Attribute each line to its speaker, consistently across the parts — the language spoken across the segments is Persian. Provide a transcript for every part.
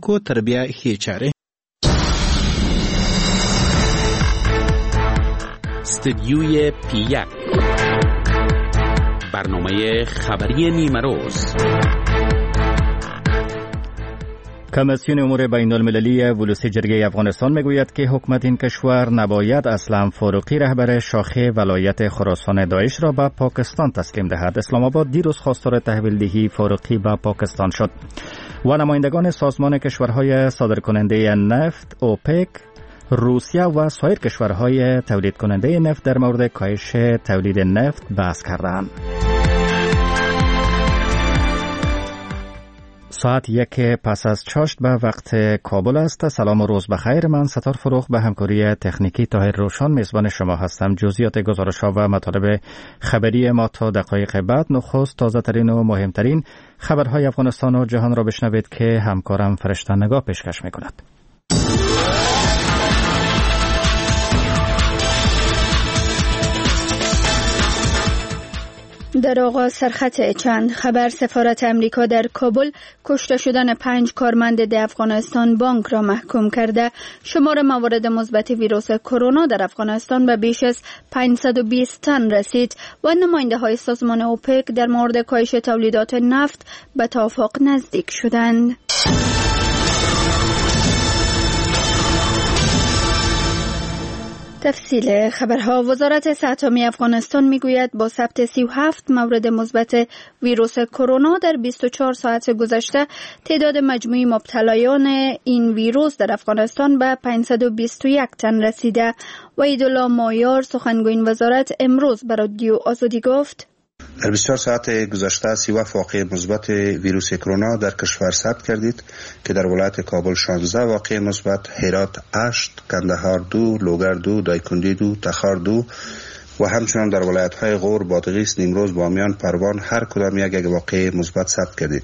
Speaker 1: کو تربیه هیچاره.
Speaker 2: استدیوی پی1 برنامه خبری نیمه روز.
Speaker 3: کمیسیون امور بین المللی ولوسی جرگه افغانستان میگوید که حکومت این کشور نباید اسلام فاروقی رهبر شاخه ولایت خراسان داعش را به پاکستان تسلیم دهد. اسلام آباد دیروز خواستار تحویل دهی فاروقی به پاکستان شد و نمایندگان سازمان کشورهای صادرکننده نفت اوپک، روسیه و سایر کشورهای تولید کننده نفت در مورد کاهش تولید نفت بحث کردند. ساعت 1 پس از چاشت به وقت کابل است. سلام و روز بخیر. من ستار فروخ به همکاری تکنیکی طاهر روشن میزبان شما هستم. جزئیات گزارش‌ها و مطالب خبری ما تا دقایق بعد. نخست تازه ترین و مهمترین خبرهای افغانستان و جهان را بشنوید که همکارم فرشته نگاه پیشکش میکند.
Speaker 4: در آغاز سرخط چند خبر: سفارت امریکا در کابل کشته شدن 5 کارمند ده افغانستان بانک را محکوم کرده. شمار موارد مثبت ویروس کرونا در افغانستان به بیش از 520 تن رسید و نماینده های سازمان اوپک در مورد کاهش تولیدات نفت به توافق نزدیک شدند. تفصیل خبرها: وزارت صحت عامه افغانستان میگوید با ثبت 37 مورد مثبت ویروس کرونا در 24 ساعت گذشته تعداد مجموعی مبتلایان این ویروس در افغانستان به 521 تن رسیده. وحیدالله مایار سخنگوی این وزارت امروز به رادیو آزادی گفت
Speaker 5: در 24 ساعت گذشته 37 واقعه مثبت ویروس کرونا در کشور ثبت کردید که در ولایت کابل 16 واقعه مثبت، هرات 8، کندهار 2، لوگر 2، دایکندی 2، تخار 2 و همچنان در ولایت‌های غور، بادغیس، نیمروز، بامیان، پروان هر کدام یک واقعه مثبت ثبت کردید.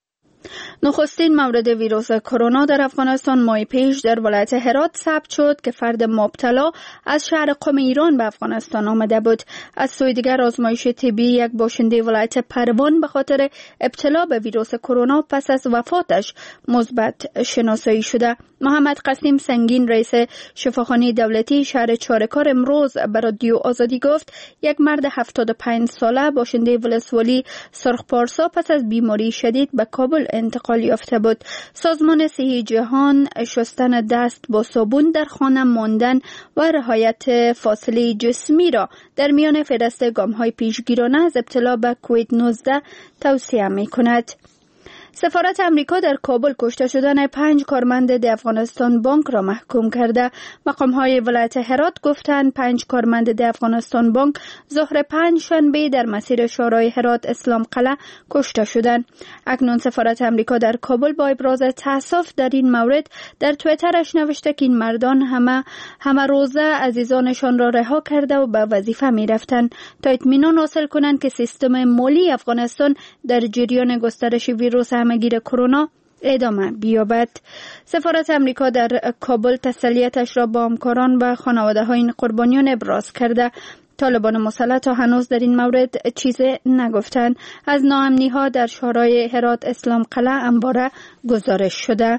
Speaker 4: نخستین مورد ویروس کرونا در افغانستان ماه پیش در ولایت هرات ثبت شد که فرد مبتلا از شهر قم ایران به افغانستان آمده بود. از سوی دیگر آزمایش طبی یک باشنده ولایت پروان به خاطر ابتلا به ویروس کرونا پس از وفاتش مثبت شناسایی شده. محمد قاسم سنگین رئیس شفاخانه دولتی شهر چاره‌کار امروز به رادیو آزادی گفت یک مرد 75 ساله باشنده ولسوالی سرخپارسا پس از بیماری شدید به کابل انتقال یافته بود. سازمان صحی جهان شستن دست با صابون در خانه ماندن و رعایت فاصله جسمی را در میان فهرست گام‌های پیشگیرانه از ابتلا به کووید 19 توصیه می‌کند. سفارت امریکا در کابل کشته شدن 5 کارمند ده افغانستان بانک را محکوم کرده. مقام‌های ولایت هرات گفتند 5 کارمند ده افغانستان بانک ظهر 5 شنبه در مسیر شورای هرات اسلام قلعه کشته شدند. اکنون سفارت امریکا در کابل با ابراز تأسف در این مورد در توییترش نوشته که این مردان همه روزه عزیزانشان را رها کرده و به وظیفه می‌رفتند تا اطمینان حاصل کنند که سیستم مالی افغانستان در جریان گسترش ویروس همگیر کرونا ادامه بیابد. سفارت امریکا در کابل تسلیتش را با همکاران و خانواده‌های این قربانیان ابراز کرده. طالبان مسلح تا هنوز در این مورد چیزی نگفتند. از ناامنی‌ها در شورای هرات اسلام قلعه انباره گزارش شده.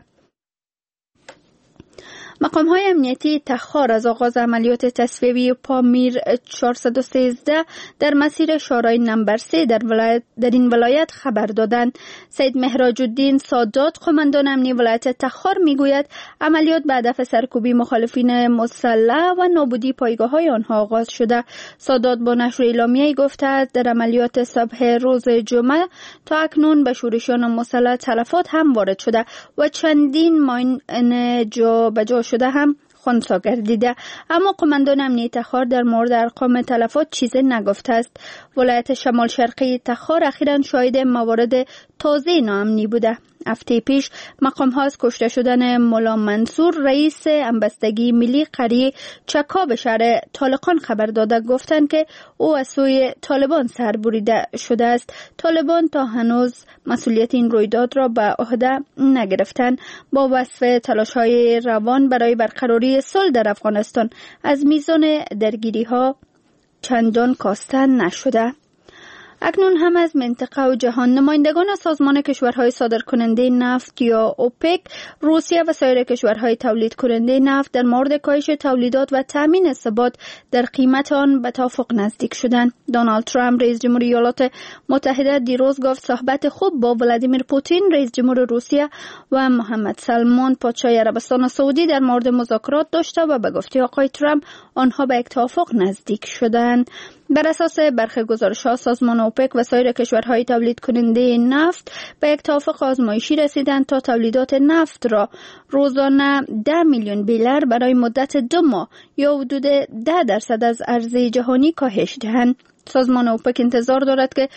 Speaker 4: مقام‌های امنیتی تخار از آغاز عملیات تصفیه‌ای پامیر 413 در مسیر شورای نمبر 3 در این ولایت خبر دادند. سید مهراج الدین سادات قماندان امنی ولایت تخار میگوید عملیات به هدف سرکوبی مخالفین مسلح و نابودی پایگاه‌های آنها آغاز شده. سادات با نشر اعلامیه‌ای گفته در عملیات صبح روز جمعه تا اکنون به شورشیان مسلح تلفات هم وارد شده و چندین ماین جا به جا شده هم خنثی گردیده، اما قماندان امنیتی تخار در مورد ارقام تلفات چیزی نگفته است. ولایت شمال شرقی تخار اخیراً شاهد موارد تازه ناامنی بوده. هفته پیش مقام ها از کشته شدن مولا منصور رئیس انبستگی ملی قریه چکا به شهر طالقان خبر داده، گفتند که او از سوی طالبان سربریده شده است. طالبان تا هنوز مسئولیت این رویداد را به عهده نگرفتند. با وصف تلاش‌های روان برای برقراری صلح در افغانستان از میزان درگیری ها چندان کاسته نشده. اکنون هم از منطقه و جهان نمایندگان سازمان کشورهای صادرکننده نفت یا اوپک، روسیه و سایر کشورهای تولید کننده نفت در مورد کاهش تولیدات و تامین ثبات در قیمت آن به توافق نزدیک شدند. دونالد ترامپ رئیس جمهور ایالات متحده دیروز گفت صحبت خوب با ولادیمیر پوتین رئیس جمهور روسیه و محمد سلمان پادشاه عربستان سعودی در مورد مذاکرات داشته و به گفته آقای ترامپ آنها به یک توافق نزدیک شدند. بر اساس برخی گزارش‌ها سازمان اوپک و سایر کشورهای تولید کننده نفت به یک توافق آزمایشی رسیدند تا تولیدات نفت را روزانه 10 میلیون بیلر برای مدت 2 ماه یا حدود 10% از عرضه جهانی کاهش دهند. سازمان اوپک انتظار دارد که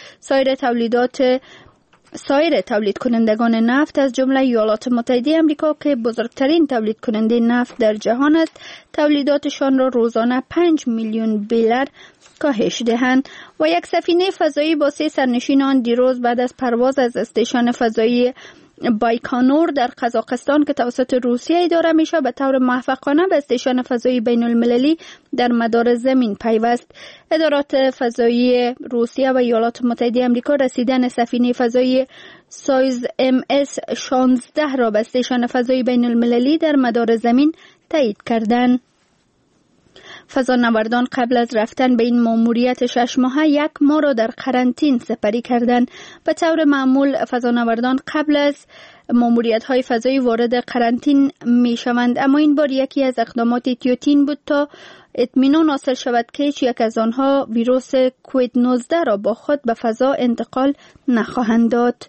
Speaker 4: سایر تولید کنندگان نفت از جمله ایالات متحده آمریکا که بزرگترین تولید کننده نفت در جهان است، تولیداتشان را روزانه 5 میلیون بیلر کاهش دهند. و یک سفینه فضایی با 3 سرنشینان دیروز بعد از پرواز از استیشن فضایی بایکانور در قزاقستان که توسط روسیه اداره میشه به طور موفقانه به استیشن فضایی بین المللی در مدار زمین پیوست. ادارات فضایی روسیه و ایالات متحده آمریکا رسیدن سفینه فضایی سایز MS 16 را به استیشن فضایی بین المللی در مدار زمین تایید کردند. فضانوردان قبل از رفتن به این ماموریت 6 ماهه 1 ماه را در قرنطین سپری کردند. به طور معمول فضانوردان قبل از ماموریت‌های فضایی وارد قرنطین می‌شوند، اما این بار یکی از اقدامات احتیاطی بود تا اطمینان حاصل شود که هیچ یک از آنها ویروس کووید 19 را با خود به فضا انتقال نخواهند داد.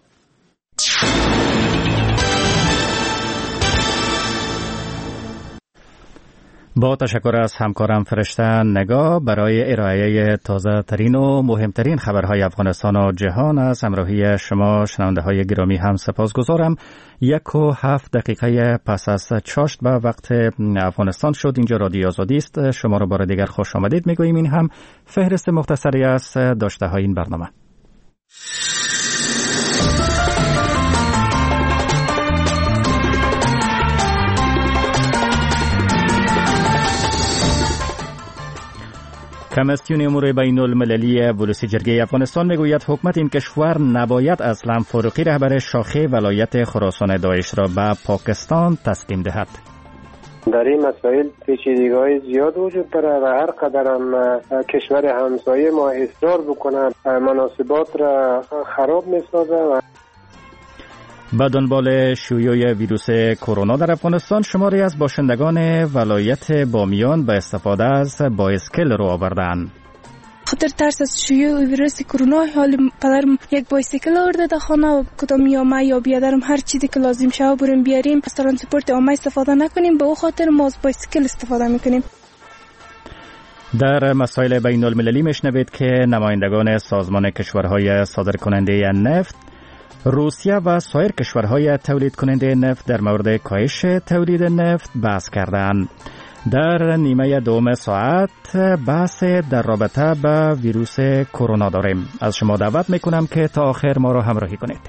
Speaker 3: با تشکر از همکارم فرشته نگاه برای ارائه تازه ترین و مهمترین خبرهای افغانستان و جهان از همراهی شما شنونده های گرامی هم سپاسگزارم. 1:07 پس از چاشت به وقت افغانستان شد. اینجا رادیو آزادی است. شما را بار دیگر خوش آمدید میگوییم. این هم فهرست مختصری از داشته های این برنامه. کمیسیون امور بین المللی ولوسی جرگه افغانستان میگوید حکومت این کشور نباید اسلام فاروقی رهبر شاخه ولایت خراسان داعش را به پاکستان تسلیم دهد.
Speaker 1: در این مسائل پیچیدگی‌های زیاد وجود داره و هر قدر هم کشور همسایه ما اصرار بکنه مناسبات را خراب می‌سازه. و
Speaker 3: به دنبال شیوع ویروس کرونا در افغانستان شماری از باشندگان ولایت بامیان به استفاده از بایسکل رو آوردند.
Speaker 6: خاطر ترس از شیوع ویروس کرونا حال پدرم یک بایسکل آورده در خانه و کدام یا ما یا بیادرم هر چیزی که لازم شود بریم بیاریم، از ترانسپورت عامه استفاده نکنیم، به او خاطر ما از بایسکل استفاده میکنیم.
Speaker 3: در مسائل بین المللی میشنوید که نمایندگان سازمان کشورهای صادرکننده نفت، روسیه و سایر کشورهای تولید کننده نفت در مورد کاهش تولید نفت بحث کردند. در نیمه دوم ساعت بحث در رابطه با ویروس کرونا داریم. از شما دعوت میکنم که تا آخر ما را همراهی کنید.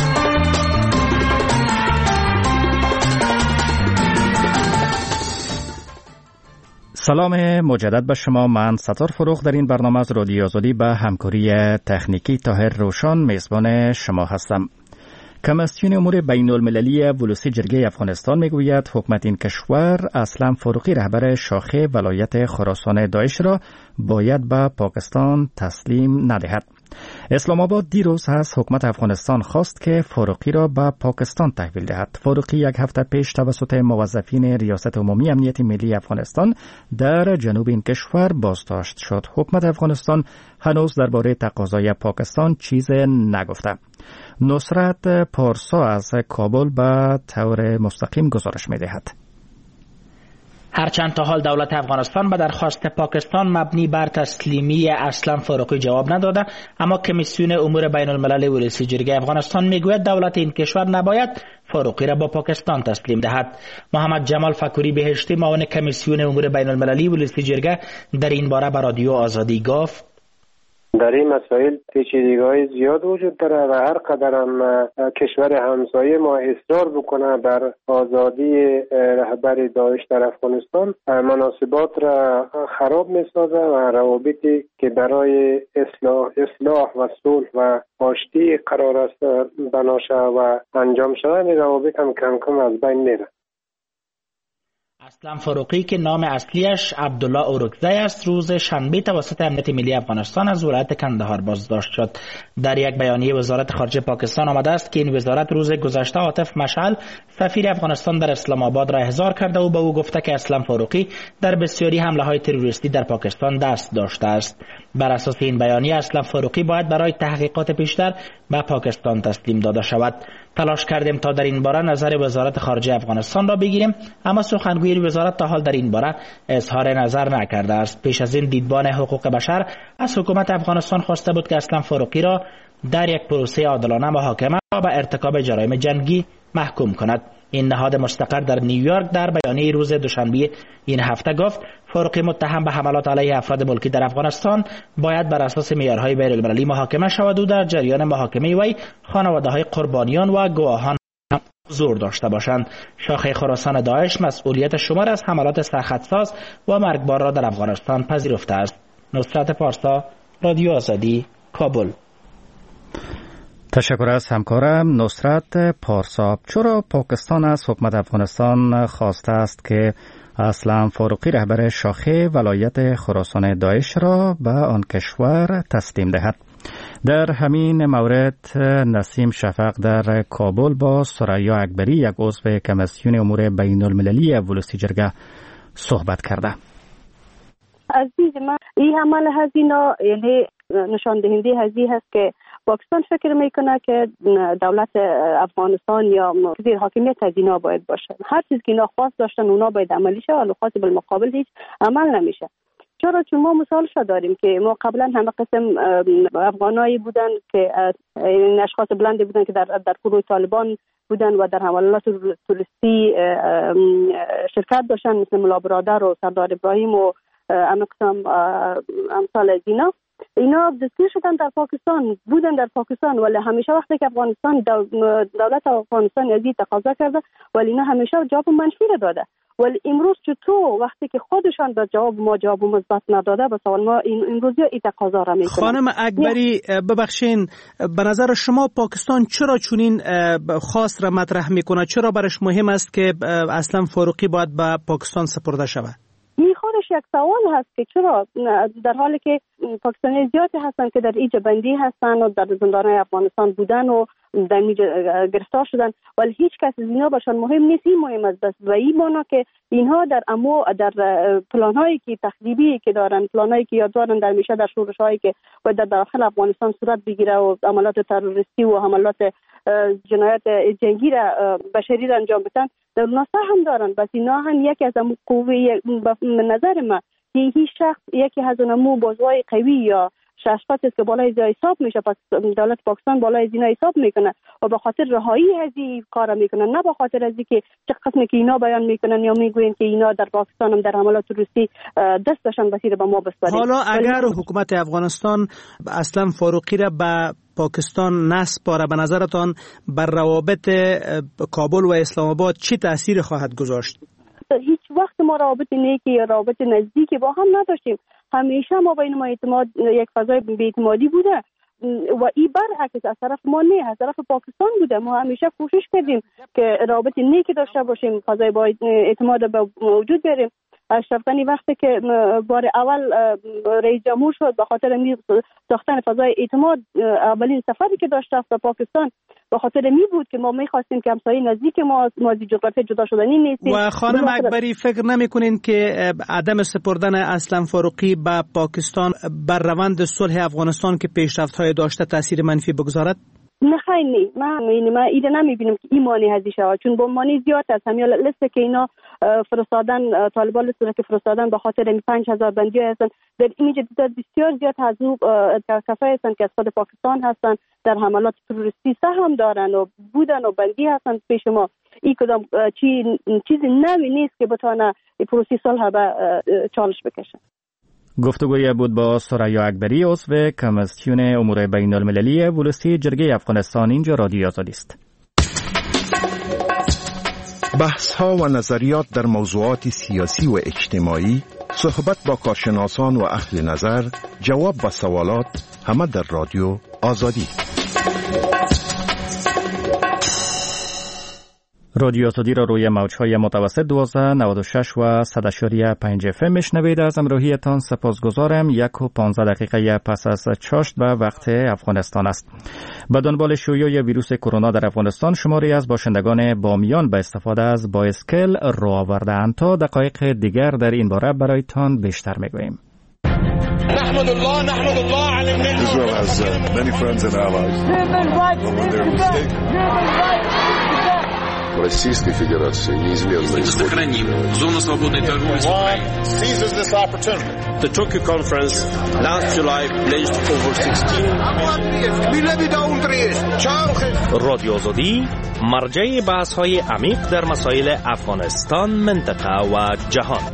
Speaker 3: سلام مجدد به شما. من ستار فروغ در این برنامه از رادیو آزادی به همکاری تکنیکی طاهر روشان میزبان شما هستم. کمیسیون امور بین المللی ولوسی جرگه افغانستان میگوید حکومت این کشور اسلام فاروقی رهبر شاخه ولایت خراسان داعش را باید به پاکستان تسلیم ندهد. اسلام آباد دیروز از حکومت افغانستان خواست که فاروقی را به پاکستان تحویل دهد. فاروقی 1 هفته پیش توسط موظفین ریاست عمومی امنیت ملی افغانستان در جنوب این کشور بازداشت شد. حکومت افغانستان هنوز درباره تقاضای پاکستان چیز نگفته. نصرت پارسا از کابل به طور مستقیم گزارش می‌دهد.
Speaker 7: هرچند تا حال دولت افغانستان به درخواست پاکستان مبنی بر تسلیمی اسلام فاروقی جواب نداده، اما کمیسیون امور بین المللی ولوسی جرگه افغانستان میگوید دولت این کشور نباید فاروقی را با پاکستان تسلیم دهد. محمد جمال فکوری بهشتی معاون کمیسیون امور بین المللی ولوسی جرگه در این باره به رادیو آزادی گفت:
Speaker 1: در این مسائل پیچیدگی‌های زیاد وجود داره و هر قدر هم کشور همسایه ما اصرار بکنه بر آزادی رهبر داعش در افغانستان، مناسبات را خراب می‌سازه و روابطی که برای اصلاح و صلح و آشتی قرار است بناشه و انجام شود، این روابط هم کم کم از بین میره.
Speaker 7: اسلم فاروقی که نام اصلیش عبدالله اورکزی است، روز شنبه توسط امنیت ملی افغانستان از ولایت کندهار بازداشت شد. در یک بیانیه وزارت خارجه پاکستان آمده است که این وزارت روز گذشته عاطف مشعل سفیر افغانستان در اسلام آباد را احضار کرده و به او گفته که اسلم فاروقی در بسیاری حمله‌های تروریستی در پاکستان دست داشته است. بر اساس این بیانیه اسلم فاروقی باید برای تحقیقات بیشتر به پاکستان تسلیم داده شود. تلاش کردیم تا در این باره نظر وزارت خارجه افغانستان را بگیریم، اما سخنگوی وزارت تا حال در این باره اظهار نظر نکرده است. پیش از این دیدبان حقوق بشر از حکومت افغانستان خواسته بود که اسلم فاروقی را در یک پروسه عادلانه محاکمه و به ارتکاب جرایم جنگی محکوم کند. این نهاد مستقر در نیویورک در بیانیه روز دوشنبه این هفته گفت فاروقی متهم به حملات علیه افراد ملکی در افغانستان باید بر اساس معیارهای بین‌المللی محاکمه شود و در جریان محاکمه وی خانواده‌های قربانیان و گواهان حضور داشته باشند. شاخه خراسان داعش مسئولیت شمار از حملات سرخطساز و مرگبار را در افغانستان پذیرفته است. نصرت پارسا، رادیو آزادی، کابل.
Speaker 3: تشکر از همکارم نصرت پارسا. چرا پاکستان از حکومت افغانستان خواسته است که اسلم فاروقی رهبر شاخه ولایت خراسان داعش را به آن کشور تسلیم دهد؟ در همین مورد نسیم شفق در کابل با ثریا اکبری، یک عضو کمیسیون امور بین المللی ولسی جرگه صحبت کرده.
Speaker 8: عزیز من، این عمل هزینه یعنی نشان دهنده هزینه هست که پاکستان فکر میکنه که دولت افغانستان یا زیر حاکمیت از اینا باید باشه. هر چیز که اینا خواست داشتن اونا باید عملی شه، ولی خاص بالمقابل هیچ عمل نمیشه. چرا؟ چون ما مثالش داریم که ما قبلا همه قسم افغانایی بودن که این اشخاص بلندی بودن که در گروه طالبان بودن و در حملات توریستی شرکت داشتن، مثل ملا برادر و سردار ابراهیم و امثال از اینا دستگیر شدن در پاکستان، بودن در پاکستان، ولی همیشه وقتی که افغانستان دولت افغانستان از این تقاضا کرده ولی اینا همیشه جواب منفی را داده. ولی امروز چطور وقتی که خودشان به جواب ما جواب مثبت نداده، به سوال ما امروز این تقاضا را میکنن.
Speaker 9: خانم اکبری، ببخشین، به نظر شما پاکستان چرا چنین خواست را مطرح میکنه؟ چرا برش مهم است که اسلم فاروقی باید به پاکستان سپرده شود؟
Speaker 8: این خودش یک سوال هست که چرا در حالی که پاکستانی زیادی هستن که در اینجا بندی هستن و در زندانهای افغانستان بودن و در اینجا گرفتار شدن، ولی هیچ کس از اینا باشن مهم نیست. این مهم است بس و این مانا که اینها در پلان‌هایی که تخریبی که دارن، پلان‌هایی که یاد دارن در میشه در شورش‌هایی که باید در داخل افغانستان صورت بگیره و عملات تروریستی و حملات جنایت جنگی را بشری را انجام بدن، در اونها هم دارن. بس اینا هم یکی از قوه نظر ما هیچ شخص یکی از اونمو بازوهای قوی یا شخصیتی که بالای اینا حساب میشه، پس دولت پاکستان بالای اینا حساب میکنه و به خاطر رهایی از این کارا میکنن، نه به خاطر از اینکه چه قسمی که اینا بیان میکنن یا میگوین که اینا در پاکستان هم در حملات روسی دست داشتن بسیار به ما بسپارید.
Speaker 9: حالا اگر حکومت افغانستان اسلم فاروقی را به پاکستان نسپاره، به نظرتان بر روابط کابل و اسلام آباد چه تأثیر خواهد گذاشت؟
Speaker 8: هیچ وقت ما روابط نیکی یا روابط نزدیکی با هم نداشتیم. همیشه ما بین ما اعتماد، یک فضای بی‌اعتمادی بوده و این برعکس از طرف ما نه، از طرف پاکستان بوده. ما همیشه کوشش کردیم که روابط نیکی داشته باشیم، فضای با اعتماد به وجود بیاریم. اشرف غنی وقتی که بار اول رئیس جمهور شد به خاطر ساختن فضای اعتماد، اولین سفری که داشت به پاکستان به خاطر می بود که ما می‌خواستیم که همسایه نزدیک ما از جغرافی جدا شدنی نیستیم.
Speaker 9: و خانم اکبری، فکر نمی‌کنین که عدم سپردن اسلم فاروقی به پاکستان بر روند صلح افغانستان که پیشرفت‌های داشته تاثیر منفی بگذارد؟
Speaker 8: نه خیلی نه، من ایده نمیبینم که این مانی هزی شود، چون با مانی زیاد است. همین لیست که اینا فرستادن، طالبان لیست که فرستادن به خاطر 5000 بندی هستن، در اینجا بسیار زیاد از او کسایی هستن که از خود پاکستان هستن، در حملات تروریستی سهم دارن و بودن و بندی هستن پیش ما. این کدام چیزی نوی نیست که بتونه پروسه صلح به چالش بکشه.
Speaker 3: گفتگوی بود با سریا اکبری، عضو کمیسیون امور بین المللی ولسی جرگه افغانستان. اینجا رادیو آزادی است.
Speaker 10: بحث ها و نظریات در موضوعات سیاسی و اجتماعی، صحبت با کارشناسان و اهل نظر، جواب و سوالات، همه در رادیو آزادی.
Speaker 3: رادیو آزادی را روی موج‌های متوسط 1296 و 100.5 FM میشنوید. از همراهیتان سپاسگزارم. 1:15 دقیقه پس از چاشت به وقت افغانستان است. به دنبال شیوع ویروس کرونا در افغانستان، شماری از باشندگان بامیان به استفاده از بایسکل راه آورده‌اند. تا دقایق دیگر در این باره برایتان بیشتر میگوییم.
Speaker 11: نحمد الله على النعمة. Israel has many friends and allies.
Speaker 12: Российской Федерации неизменно
Speaker 2: сохраним зону свободной торговли с Украиной.
Speaker 11: Seizes this opportunity. The Tokyo conference last July pledged over 16
Speaker 13: رادیو آزادی مرجع بحث‌های عمیق در مسائل افغانستان، منطقه و جهان.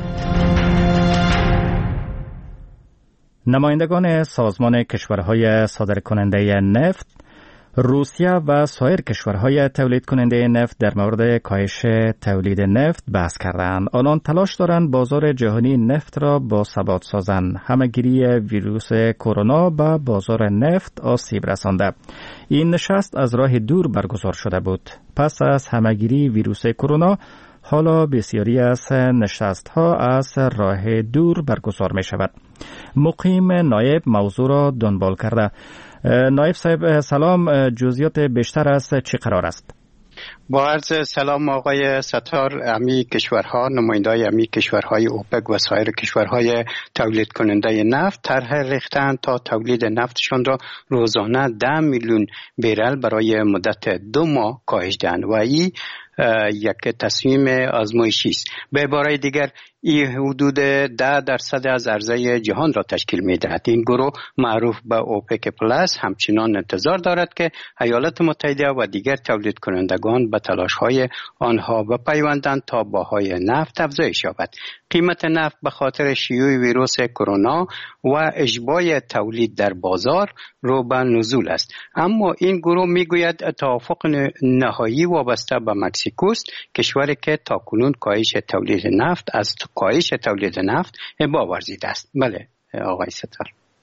Speaker 3: نمایندگان سازمان کشورهای صادرکننده نفت، روسیه و سایر کشورهای تولید کننده نفت در مورد کاهش تولید نفت بحث کردند. آنان تلاش دارند بازار جهانی نفت را با ثبات سازند. همه‌گیری ویروس کرونا به بازار نفت آسیب رسانده. این نشست از راه دور برگزار شده بود. پس از همه‌گیری ویروس کرونا، حالا بسیاری از نشست‌ها از راه دور برگزار می شود. مقیم نایب موضوع را دنبال کرده. نایب صاحب سلام، جزئیات بیشتر از چی قرار است؟
Speaker 14: با عرض سلام آقای ستار، امی کشورها، نمایندای امی کشورهای اوپک و سایر کشورهای تولید کننده نفت طرح ریختند تا تولید نفتشان را روزانه 10 میلیون برل برای مدت 2 ماه کاهش دهند و این یک تصمیم آزمایشی است. به عبارت دیگر این حدود 10% از عرضه جهان را تشکیل می‌دهد. این گروه معروف به اوپک پلاس همچنان انتظار دارد که ایالات متحده و دیگر تولید کنندگان به تلاش‌های آنها بپیوندند تا بهای نفت افزایش یابد. قیمت نفت به خاطر شیوع ویروس کرونا و اشباع تولید در بازار رو به نزول است. اما این گروه میگوید توافق نهایی وابسته به مکزیکوست، کشوری که تاکنون کاهش تولید نفت از کاهش تولید نفت ابا ورزیده است. بله آقای ستار.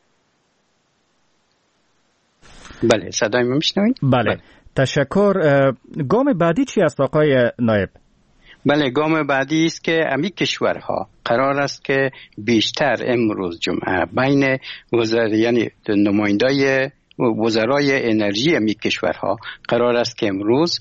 Speaker 14: بله صدای ما میشنوید؟
Speaker 3: بله تشکر. گام بعدی چی است آقای نایب؟
Speaker 14: بله گام بعدی است که امی کشورها قرار است که بیشتر امروز جمعه بین یعنی نمایندای وزرای انرژی امی کشورها قرار است که امروز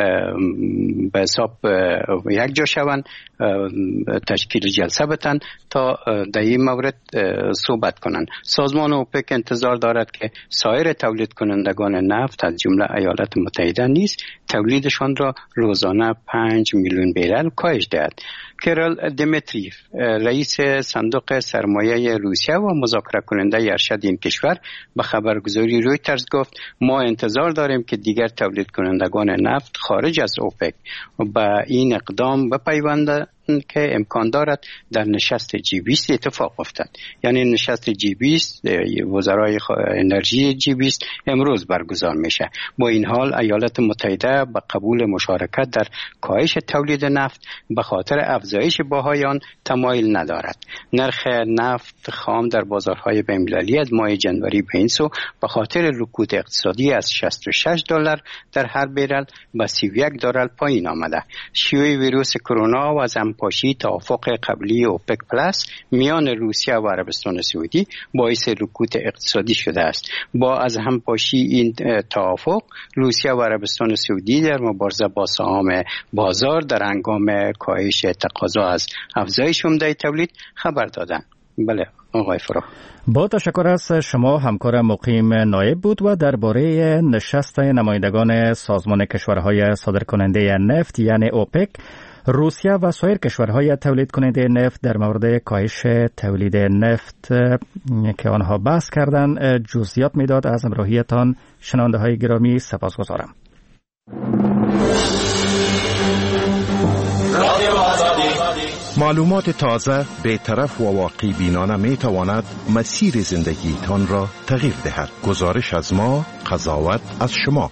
Speaker 14: به حساب یک جا شوند، تشکیل جلسه بتن تا در این مورد صحبت کنند. سازمان اوپک انتظار دارد که سایر تولید کنندگان نفت از جمله ایالات متحده نیز تولیدشان را روزانه 5 میلیون برل کاهش دهد. کیرل دیمیتریف، رئیس صندوق سرمایه روسیه و مذاکره کننده ارشد این کشور، به خبرگزاری رویترز گفت ما انتظار داریم که دیگر تولید کنندگان نفت خارج از اوپک به این اقدام بپیوندند که امکان دارد در نشست G20 اتفاق افتد. یعنی نشست G20 وزرای انرژی G20 امروز برگزار میشه. با این حال ایالات متحده به قبول مشارکت در کاهش تولید نفت به خاطر افزایش بهای آن تمایل ندارد. نرخ نفت خام در بازارهای بین‌المللی از ماه جنوری به این سو به خاطر رکود اقتصادی از $66 در هر برل به $31 پایین آمده. شیوع ویروس کرونا و از همپاشی توافق قبلی اوپک پلاس میان روسیه و عربستان سعودی باعث رکود اقتصادی شده است. با از همپاشی این توافق روسیه و عربستان سعودی در مبارزه با سهام بازار در هنگام کاهش تقاضا از افزایش عمده تولید خبر دادند. بله آقای فراخ.
Speaker 3: با تشکر از شما. همکار مقیم نایب بود و درباره نشست نمایندگان سازمان کشورهای صادرکننده نفت یعنی اوپک، روسیه و سایر کشورهای تولید کننده نفت در مورد کاهش تولید نفت که آنها بحث کردند جزئیات میداد. از همراهیتان شنونده های گرامی سپاسگزارم.
Speaker 11: رادیو آزادی
Speaker 10: معلومات تازه، بی‌طرف و واقعی بینانه می تواند مسیر زندگی تان را تغییر دهد. گزارش از ما، قضاوت از شما.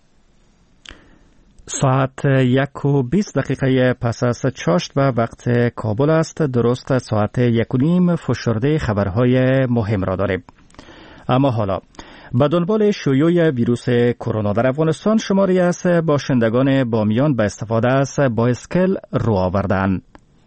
Speaker 3: ساعت 1:20 پس از چاشت و وقت کابل است. درست ساعت 1:30 فشرده خبرهای مهم را داریم. اما حالا به دنبال شیوع ویروس کرونا در افغانستان، شماری از باشندگان بامیان به استفاده از بایسکل رو آوردند.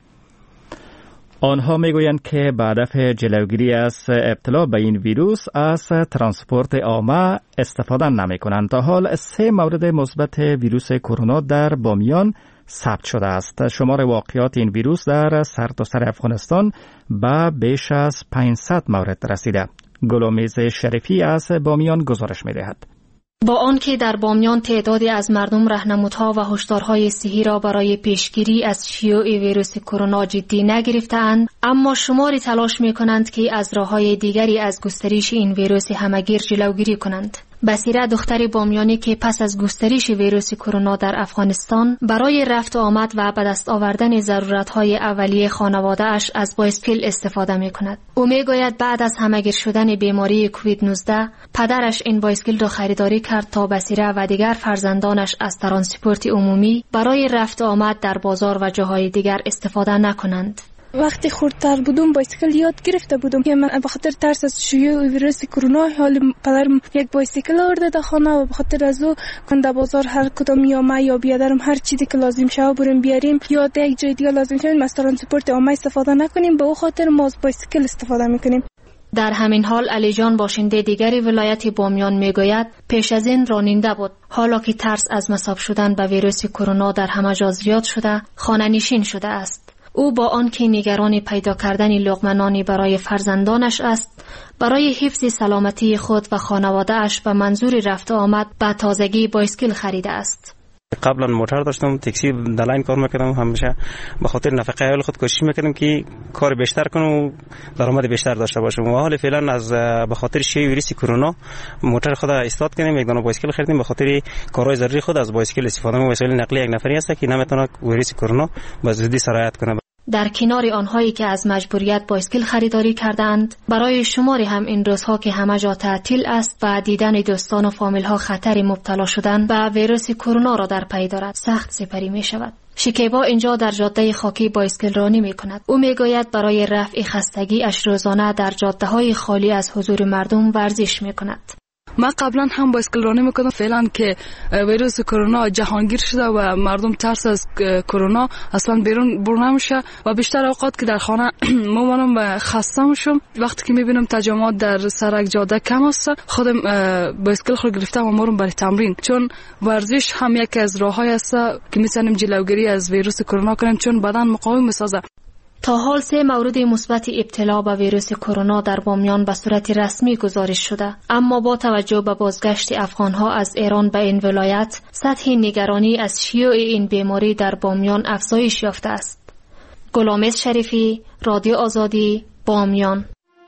Speaker 3: آنها میگویند که به هدف جلوگیری از ابتلا به این ویروس از ترانسپورت عامه استفاده نمی کنند. تا حال 3 مورد مثبت ویروس کرونا در بامیان ثبت شده است. شمار واقعات این ویروس در سرتاسر افغانستان به بیش از 500 مورد رسیده. گلامیز شریفی از بامیان گزارش می دهد.
Speaker 15: با آنکه در بامیان تعدادی از مردم راهنمودها و هشدارهای صحی را برای پیشگیری از شیوع ویروس کرونا جدی نگرفتند، اما شماری تلاش می‌کنند که از راه‌های دیگری از گسترش این ویروس همه‌گیر جلوگیری کنند. بصیره دختر بامیانی که پس از گسترش ویروس کرونا در افغانستان برای رفت و آمد و به دست آوردن ضرورت‌های اولیه خانواده‌اش از بایسکل استفاده می‌کند. او می‌گوید بعد از همه‌گیر شدن بیماری کووید 19 پدرش این بایسکل را خریداری کرد تا بصیره و دیگر فرزندانش از ترانسپورت عمومی برای رفت و آمد در بازار و جاهای دیگر استفاده نکنند.
Speaker 6: وقتی خردتر بودم بایسکل یاد گرفته بودم که من به خاطر ترس از شیوع ویروس کرونا حال پدرم یک بایسکل آورده در خانه و به خاطر از او کنده بازار هر کدام یا ما یا بیادرم هر چیزی که لازم شود بریم بیاریم یا در یک جای دیگه لازم شود از ترانسپورت عامه استفاده نکنیم، به او خاطر ما از بایسکل استفاده میکنیم.
Speaker 15: در همین حال علی جان باشنده دیگری ولایت بامیان میگوید پیش از این راننده بود، حالا که ترس از مصاب شدن به ویروس کرونا در همه جا زیاد شده خانه نشین شده است. او با آنکه نگران پیدا کردن لقمه نانی برای فرزندانش است، برای حفظ سلامتی خود و خانواده‌اش به منظور رفت و آمد به تازگی بایسکل خریده است.
Speaker 16: قبلا موتور داشتم، تاکسی دلاین کار میکردم، همیشه به خاطر نفقه اهل خود کوشش میکردم که کار بیشتر کنم و درآمد بیشتر داشته باشم. و حال فعلا از به خاطر شیوع ویروس کرونا موتور خود استارت کردیم، یک دانه بایسکل خریدیم. به خاطر کارهای ضروری خود از بایسکل استفاده می‌کنم. وسایل نقلیه یک نفری است که نمیتونه ویروس کرونا به زودی سرایت کنه.
Speaker 15: در کنار آنهایی که از مجبوریت بایسکل خریداری کردند، برای شماری هم این روزها که همه جا تعطیل است و دیدن دوستان و فامیل ها خطر مبتلا شدن به ویروس کرونا را در پی دارد، سخت سپری می شود. شکیبا اینجا در جاده خاکی بایسکل رانی می کند. او می گوید برای رفع خستگی اش روزانه در جاده های خالی از حضور مردم ورزش می کند.
Speaker 17: من قبلا هم بایسکل رانی میکردم، فعلا که ویروس کرونا جهانگیر شده و مردم ترس از کرونا اصلا بیرون نمیشه و بیشتر اوقات که در خانه میمونم و خسته میشم. وقتی که میبینم تجمعات در سرک جاده کم است، خودم بایسکل خود گرفتم و میرم برای تمرین، چون ورزش هم یکی از راههای است که میتونیم جلوگیری از ویروس کرونا کنیم، چون بدن مقاوم میسازه.
Speaker 15: تا حال 3 مورد مثبت ابتلا به ویروس کرونا در بامیان به صورت رسمی گزارش شده، اما با توجه به بازگشت افغانها از ایران به این ولایت، سطح نگرانی از شیوع این بیماری در بامیان افزایش یافته است. گلامیز شریفی، رادیو آزادی، بامیان.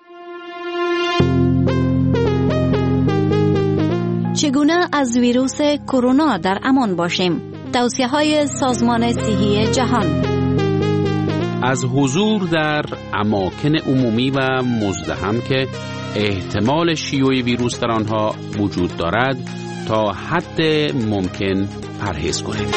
Speaker 18: چگونه از ویروس کرونا در امان باشیم؟ توصیه‌های سازمان صحی جهان.
Speaker 19: از حضور در اماکن عمومی و مزدحم که احتمال شیوع ویروس در آنها وجود دارد تا حد ممکن پرهیز کنید.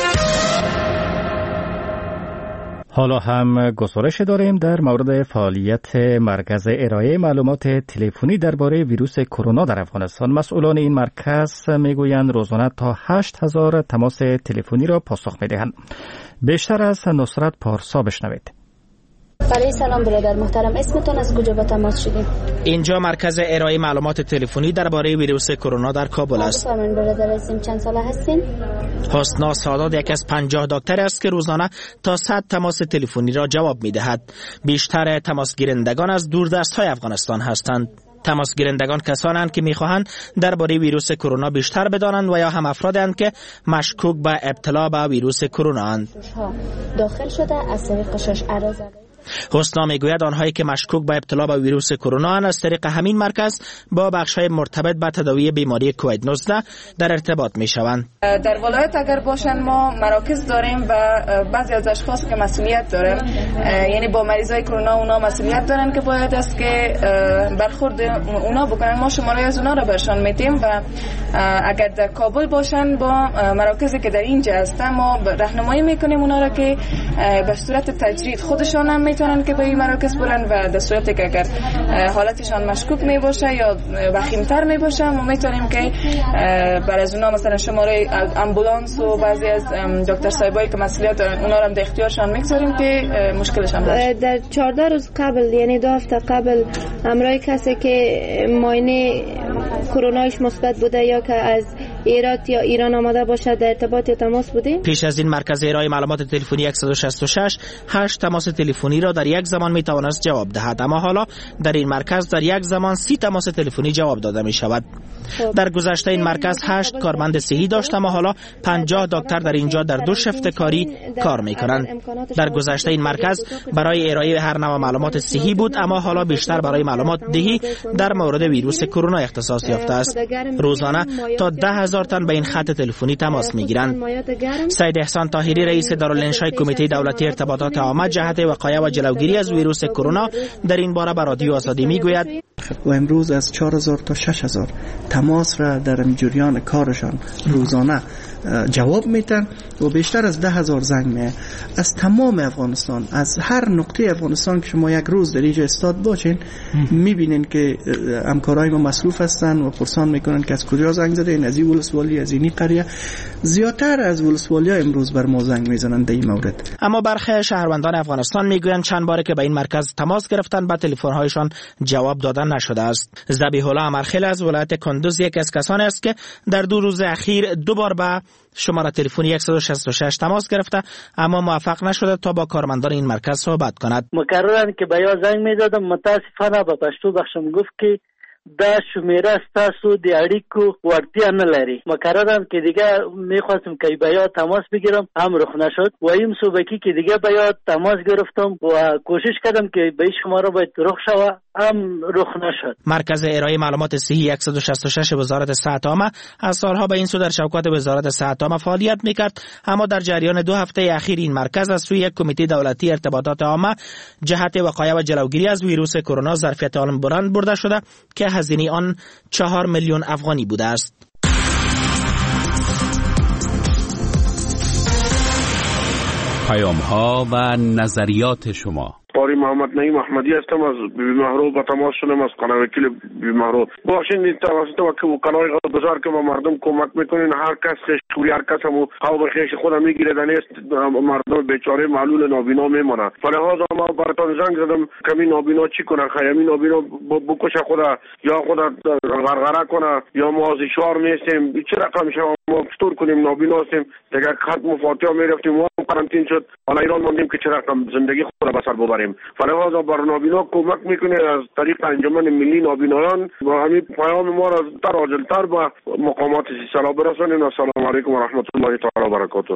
Speaker 3: حالا هم گزارش داریم در مورد فعالیت مرکز ارائه معلومات تلفنی درباره ویروس کرونا در افغانستان. مسئولان این مرکز میگویند روزانه تا 8000 تماس تلفنی را پاسخ میدهند. بیشتر از نصرت پارسا بشنوید.
Speaker 20: بله سلام برادر محترم، اسمتون از کجا با تماس شدیم؟
Speaker 7: اینجا مرکز ارائه معلومات تلفنی درباره ویروس کرونا در کابل است.
Speaker 20: بفرمایید برادر، اسم چند ساله هستین؟
Speaker 7: حسنا سادات یک از 50 دکتر است که روزانه تا 100 تماس تلفنی را جواب می‌دهد. بیشتر تماس گیرندگان از دوردست‌های افغانستان هستند. تماس گیرندگان کسانند که می‌خواهند درباره ویروس کرونا بیشتر بدانند و یا هم افرادند که مشکوک به ابتلا به ویروس کرونا اند.
Speaker 20: داخل شده از طریق قشاش عرض
Speaker 7: حسنا میگوید آنهایی که مشکوک به ابتلا به ویروس کرونا اند از طریق همین مرکز با بخش‌های مرتبط به تداوی بیماری کووید 19 در ارتباط میشوند.
Speaker 21: در ولایت اگر باشن ما مراکز داریم و بعضی از اشخاص که مسئولیت دارن، یعنی با مریضای کرونا اونا مسئولیت دارن که باید است که برخورد اونا بکنن. ما شماره از اونا رو برشان میدیم و اگر در کابل باشن با مراکزی که در اینجا هستن ما راهنمایی میکنیم اونا را که به صورت تجرید خودشان هم میتونن که به این مراکز برن و در صورتی که اگر حالتشان مشکوک می باشه یا وخیم‌تر می باشه ما میتونیم که برای از اونا مثلا شماره امبولانس و بعضی از دکتر صاحبایی که مسئولیت دارن اونا رو در اختیارشان میگذاریم که مشکلشان حل.
Speaker 22: در 14 روز قبل یعنی 2 هفته قبل همراه کسی که معاینه کرونایش مثبت بوده یا که از ایران یا ایران آمده باشه در ارتباط یا تماس بودیم.
Speaker 7: پیش از این مرکز ارائه معلومات تلفنی 166 8 تماس تلفنی را در یک زمان می توانست جواب دهد، اما حالا در این مرکز در یک زمان 30 تماس تلفنی جواب داده می شود. در گذشته این مرکز 8 کارمند صحی داشت، اما حالا 50 دکتر در اینجا در 2 شفت کاری کار می کنند. در گذشته این مرکز برای ارائه هر نوع معلومات صحی بود، اما حالا بیشتر برای معلومات دهی در مورد ویروس کرونا اختصاص یافته است. روزانه تا 10,000 تن به این خط تلفنی تماس میگیرند. سید احسان طاهری رئیس دارالانشای کمیته دولتی ارتباطات عامه جهت وقایع و جلوگیری از ویروس کرونا در این باره به رادیو آزادی میگوید
Speaker 23: و امروز از 4,000 تا 6,000 تماس را در جریان کارشان روزانه جواب میتن و بیشتر از 10,000 زنگ می از تمام افغانستان، از هر نقطه افغانستان که شما یک روز در اینجا استاد باشین میبینین که همکارای ما مصروف هستن و پرسان میکنن که از کجا زنگ زدین، از این ولسوالی، از این قریه. زیادتر از ولسوالی ها امروز بر ما زنگ میزنن در این مورد.
Speaker 7: اما برخی شهروندان افغانستان میگویند چند باره که به این مرکز تماس گرفتن به تلفن هایشان جواب دادن نشده است. ذبیح الله امرخیل از ولایت کندوز یک از کسانی است که در 2 روز اخیر 2 بار به شماره تلفنی 166 تماس گرفته اما موفق نشده تا با کارمندان این مرکز صحبت کند.
Speaker 24: مکررن که به یا زنگ میدادم، متاسفانه به پښتو بخشم گفت که دا شمیره ستاسو د اړیکو وړتیا نه لري. مکررم که دیگه میخواستم که به یا تماس بگیرم هم رخ نشد و این صبحی که دیگه به یا تماس گرفتم و کوشش کردم که به شماره باید رخ شوه هم رخ نشد.
Speaker 7: مرکز ارائه معلومات صحی 166 وزارت صحت عامه از سالها به این سو در شوکات وزارت صحت عامه فعالیت میکرد، اما در جریان 2 هفته اخیر این مرکز از سوی یک کمیته دولتی ارتباطات عامه جهت وقایع و جلوگیری از ویروس کرونا ظرفیت آن بلند برده شده که هزینه آن 4 میلیون افغانی بوده است.
Speaker 19: پیام‌ها و نظریات شما.
Speaker 25: قاری محمد نعیم احمدی هستم، از بی محروب با تماس شدم، از قناه وکیل بی محروب. باشین توسط قناه گذار که با مردم کمک میکنین، هر کس خشکوری، هر کس همو خواب خیش خودم میگیره دنیست مردم بیچاره معلول نابینا میمونه. فلحاظ ما براتون زنگ زدم کمی نابینا چی کنه، خیمی نابینا بکشه خدا یا خدا غرغره کنه یا ما از اشوار میستیم چه رقم شما ما فطور کنیم نابینا هستیم دیگه خط مفاتیح میرفتیم و قرنطین شد حالا ایران موندیم که چه رقم زندگی خود بسر ببریم. فلحاظ بر نابینا کمک میکنه از طریق انجمن ملی نابینایان و همین پیام ما را تر عاجلتر به مقامات سیستان برسانیم. السلام علیکم و رحمت الله تعالی و برکاته.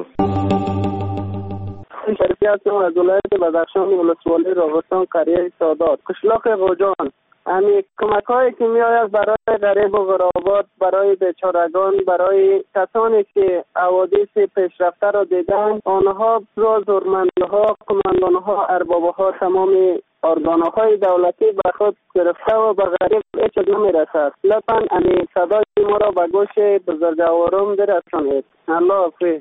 Speaker 1: شرکت از ولایت بدخشان ولسوالی راغستان قریه سادات قشلاق غوجان. همین کمک هایی که می آید برای غریب و غرابات، برای بیچارگان، برای کسانی که حوادث پیشرفته را دیدن، آنها زورمندها، کماندانها، اربابها، تمام ارگانهای دولتی به خود گرفته و به غریب هیچ نمی رسد. لطفاً همین صدای ما را به گوش بزرگواران برسانید. الله حافظ.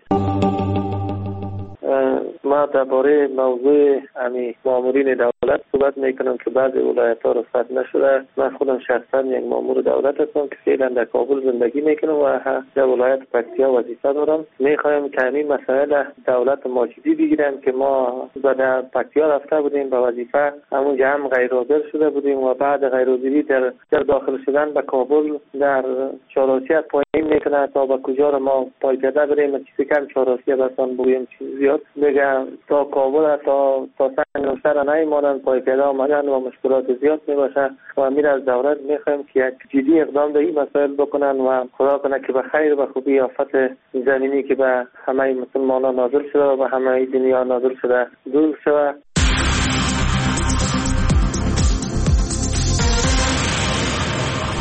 Speaker 26: ما درباره موضوع مامورین دولت صحبت میکنم که بعضی ولایت‌ها رخصت نشده. من خودم شخصا یک مامور دولت هستم که فعلا در کابل زندگی میکنم و در ولایت پکتیا وظیفه دارم. میخوایم که این مسائل دولت ما جدی بگیرن که ما در پکتیا رفته بودیم به وظیفه، همونجا هم غیرحاضر شده بودیم و بعد غیرحاضری در داخل شدن به کابل در چهارراسیت پایین میکنه تا به کجا را ما پای پیاده بریم، چیزی کم چهارراسیت هستن بگویم زیاد دیگه تا کابل تا سنگ نوشتر نیمانند، پای پیاده آمدن و مشکلات زیاد میباشه و امیر از دولت میخوایم که یک جدی اقدام به این مسائل بکنن و خدا کنه که به خیر و خوبی آفت زمینی که به همه مسلمانان نازل شده و به همه دنیا نازل شده دور شود.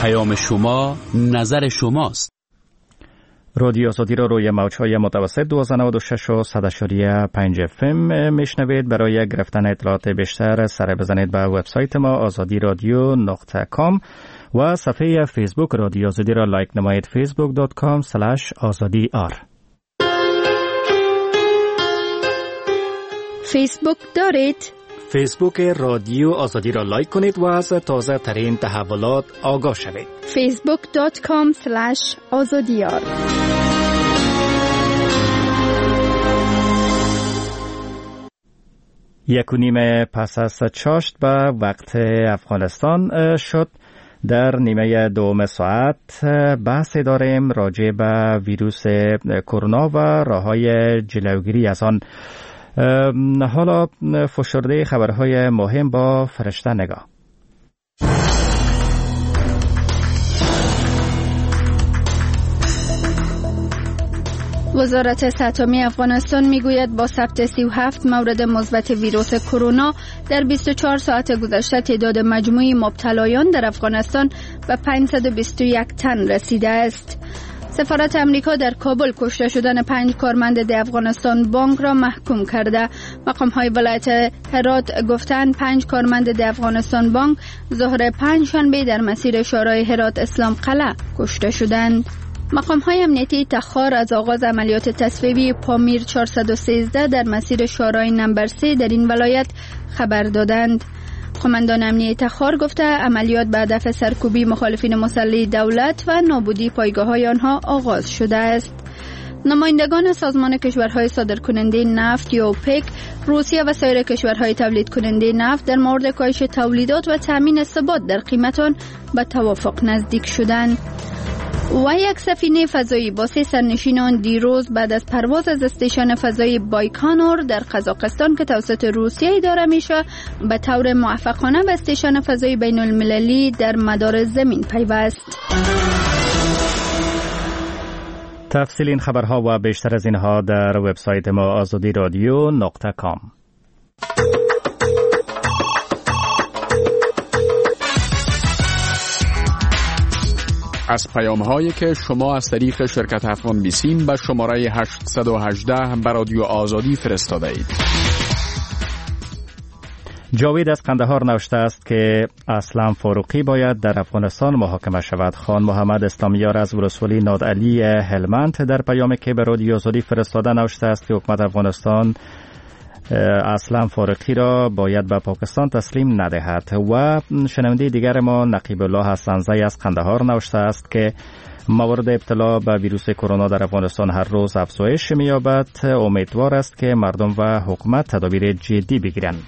Speaker 19: پیام شما نظر شماست.
Speaker 3: رادیو آزادی را روی موج‌های متوسط 1296 و 100.5 FM میشنوید. برای گرفتن اطلاعات بیشتر سر بزنید به وبسایت ما azadiradio.com و صفحه فیسبوک رادیو آزادی را لایک نمایید. facebook.com/azadiyar.
Speaker 2: فیسبوک دارید؟
Speaker 3: فیسبوک رادیو آزادی را لایک کنید و از تازه ترین تحولات آگاه شوید.
Speaker 2: facebook.com/azadiyar.
Speaker 3: یک و نیم پس از چاشت به وقت افغانستان شد. در نیمه دوم ساعت بحث داریم راجع به ویروس کرونا و راه‌های جلوگیری از آن. حالا فشرده خبرهای مهم با فرشته نگاه.
Speaker 2: وزارت صحت عامه افغانستان میگوید با ثبت 37 مورد مثبت ویروس کرونا در 24 ساعت گذشته تعداد مجموعی مبتلایان در افغانستان به 521 تن رسیده است. سفارت امریکا در کابل کشته شدن 5 کارمند د افغانستان بانک را محکوم کرده. مقام‌های ولایت هرات گفتند 5 کارمند د افغانستان بانک ظهر پنجشنبه در مسیر شورای هرات اسلام قلعه کشته شدند. مقام‌های امنیتی تخار از آغاز عملیات تصفیه‌ای پامیر 413 در مسیر شورای نمبر 3 در این ولایت خبر دادند. قماندان امنیتی تخار گفته عملیات به هدف سرکوبی مخالفین مسلح دولت و نابودی پایگاه‌های آنها آغاز شده است. نمایندگان سازمان کشورهای صادرکننده نفت یا اوپک، روسیه و سایر کشورهای تولید کننده نفت در مورد کاهش تولیدات و تامین ثبات در قیمت آن به توافق نزدیک شدند. و یک سفینه فضایی با 3 سرنشینان دیروز بعد از پرواز از استیشن فضایی بایکانور در قزاقستان که توسط روسیه اداره میشه به طور موفقانه به استیشن فضایی بین المللی در مدار زمین پیوست.
Speaker 3: تفصیل این خبرها و بیشتر از اینها در وبسایت ما azadiradio.com.
Speaker 19: از پیام‌هایی که شما از طریق شرکت افغان بیسیم به شماره 818 به رادیو آزادی فرستاده اید.
Speaker 3: جاوید از قندهار نوشته است که اسلام فاروقی باید در افغانستان محاکمه شود. خان محمد اسلامیار از ولسوالی نادعلی هلمند در پیامی که به رادیو آزادی فرستاده نوشته است که حکومت افغانستان اسلام فاروقی را باید به پاکستان تسلیم ندهد. و شنونده دیگر ما نقیب الله حسنزی از قندهار نوشته است که موارد ابتلا به ویروس کرونا در افغانستان هر روز افزایش می‌یابد. امیدوار است که مردم و حکومت تدابیر جدی بگیرند.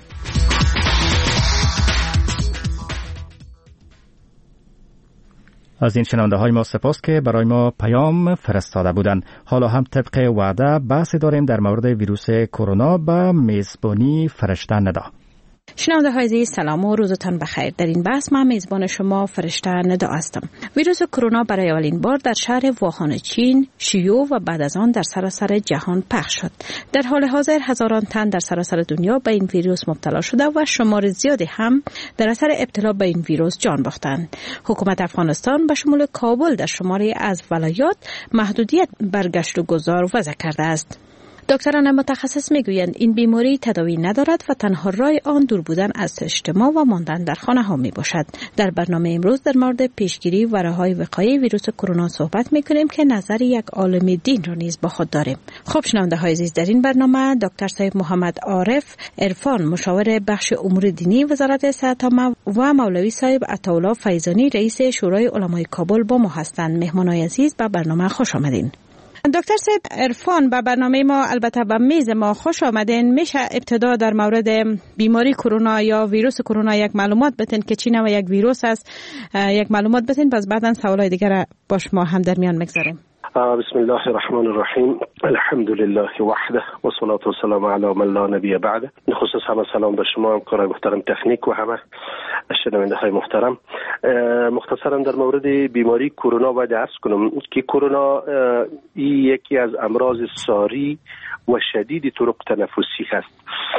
Speaker 3: از این شنونده های ما سپاس که برای ما پیام فرستاده بودند. حالا هم طبق وعده بحث داریم در مورد ویروس کرونا به میزبانی فرشته ندا.
Speaker 4: شنونده های عزیز سلام و روزتان بخیر. در این بحث من میزبان شما فرشته ندا هستم. ویروس کرونا برای اولین بار در شهر ووهان چین شیوع و بعد از آن در سراسر جهان پخش شد. در حال حاضر هزاران تن در سراسر دنیا به این ویروس مبتلا شده و شمار زیادی هم در اثر ابتلا به این ویروس جان باختند. حکومت افغانستان به شمول کابل در شماری از ولایات محدودیت بر گشت و گذار وضع کرده است. دکتران متخصص میگویند این بیماری تداوی ندارد و تنها راه آن دور بودن از اجتماع و ماندن در خانه ها می باشد. در برنامه امروز در مورد پیشگیری و راه‌های وقایع ویروس کرونا صحبت میکنیم که نظر یک عالم دین را نیز با خود داریم. خب شنونده های عزیز، در این برنامه دکتر صاحب محمد عارف عرفان مشاور بخش امور دینی وزارت صحت عامه و مولوی صاحب عطاالله فیضانی رئیس شورای علمای کابل با ما هستند. مهمانان عزیز به برنامه خوش آمدین. دکتر صاحب عرفان، به برنامه ما البته به میز ما خوش آمدین. میشه ابتدا در مورد بیماری کرونا یا ویروس کرونا یک معلومات بتین که چی نوع یک ویروس است، یک معلومات بتین، پس بعداً سوالای دیگر با شما هم در میان میگذاریم.
Speaker 5: بسم الله الرحمن الرحیم. الحمد لله وحده و صلاة و سلام علی من لا نبی بعده. خصوص همه سلام به شما همکارای محترم تکنیک و همه شنونده های محترم. مختصرا در مورد بیماری کرونا باید عرض کنم که کرونا یکی از امراض ساری و شدید طرق تنفسی هست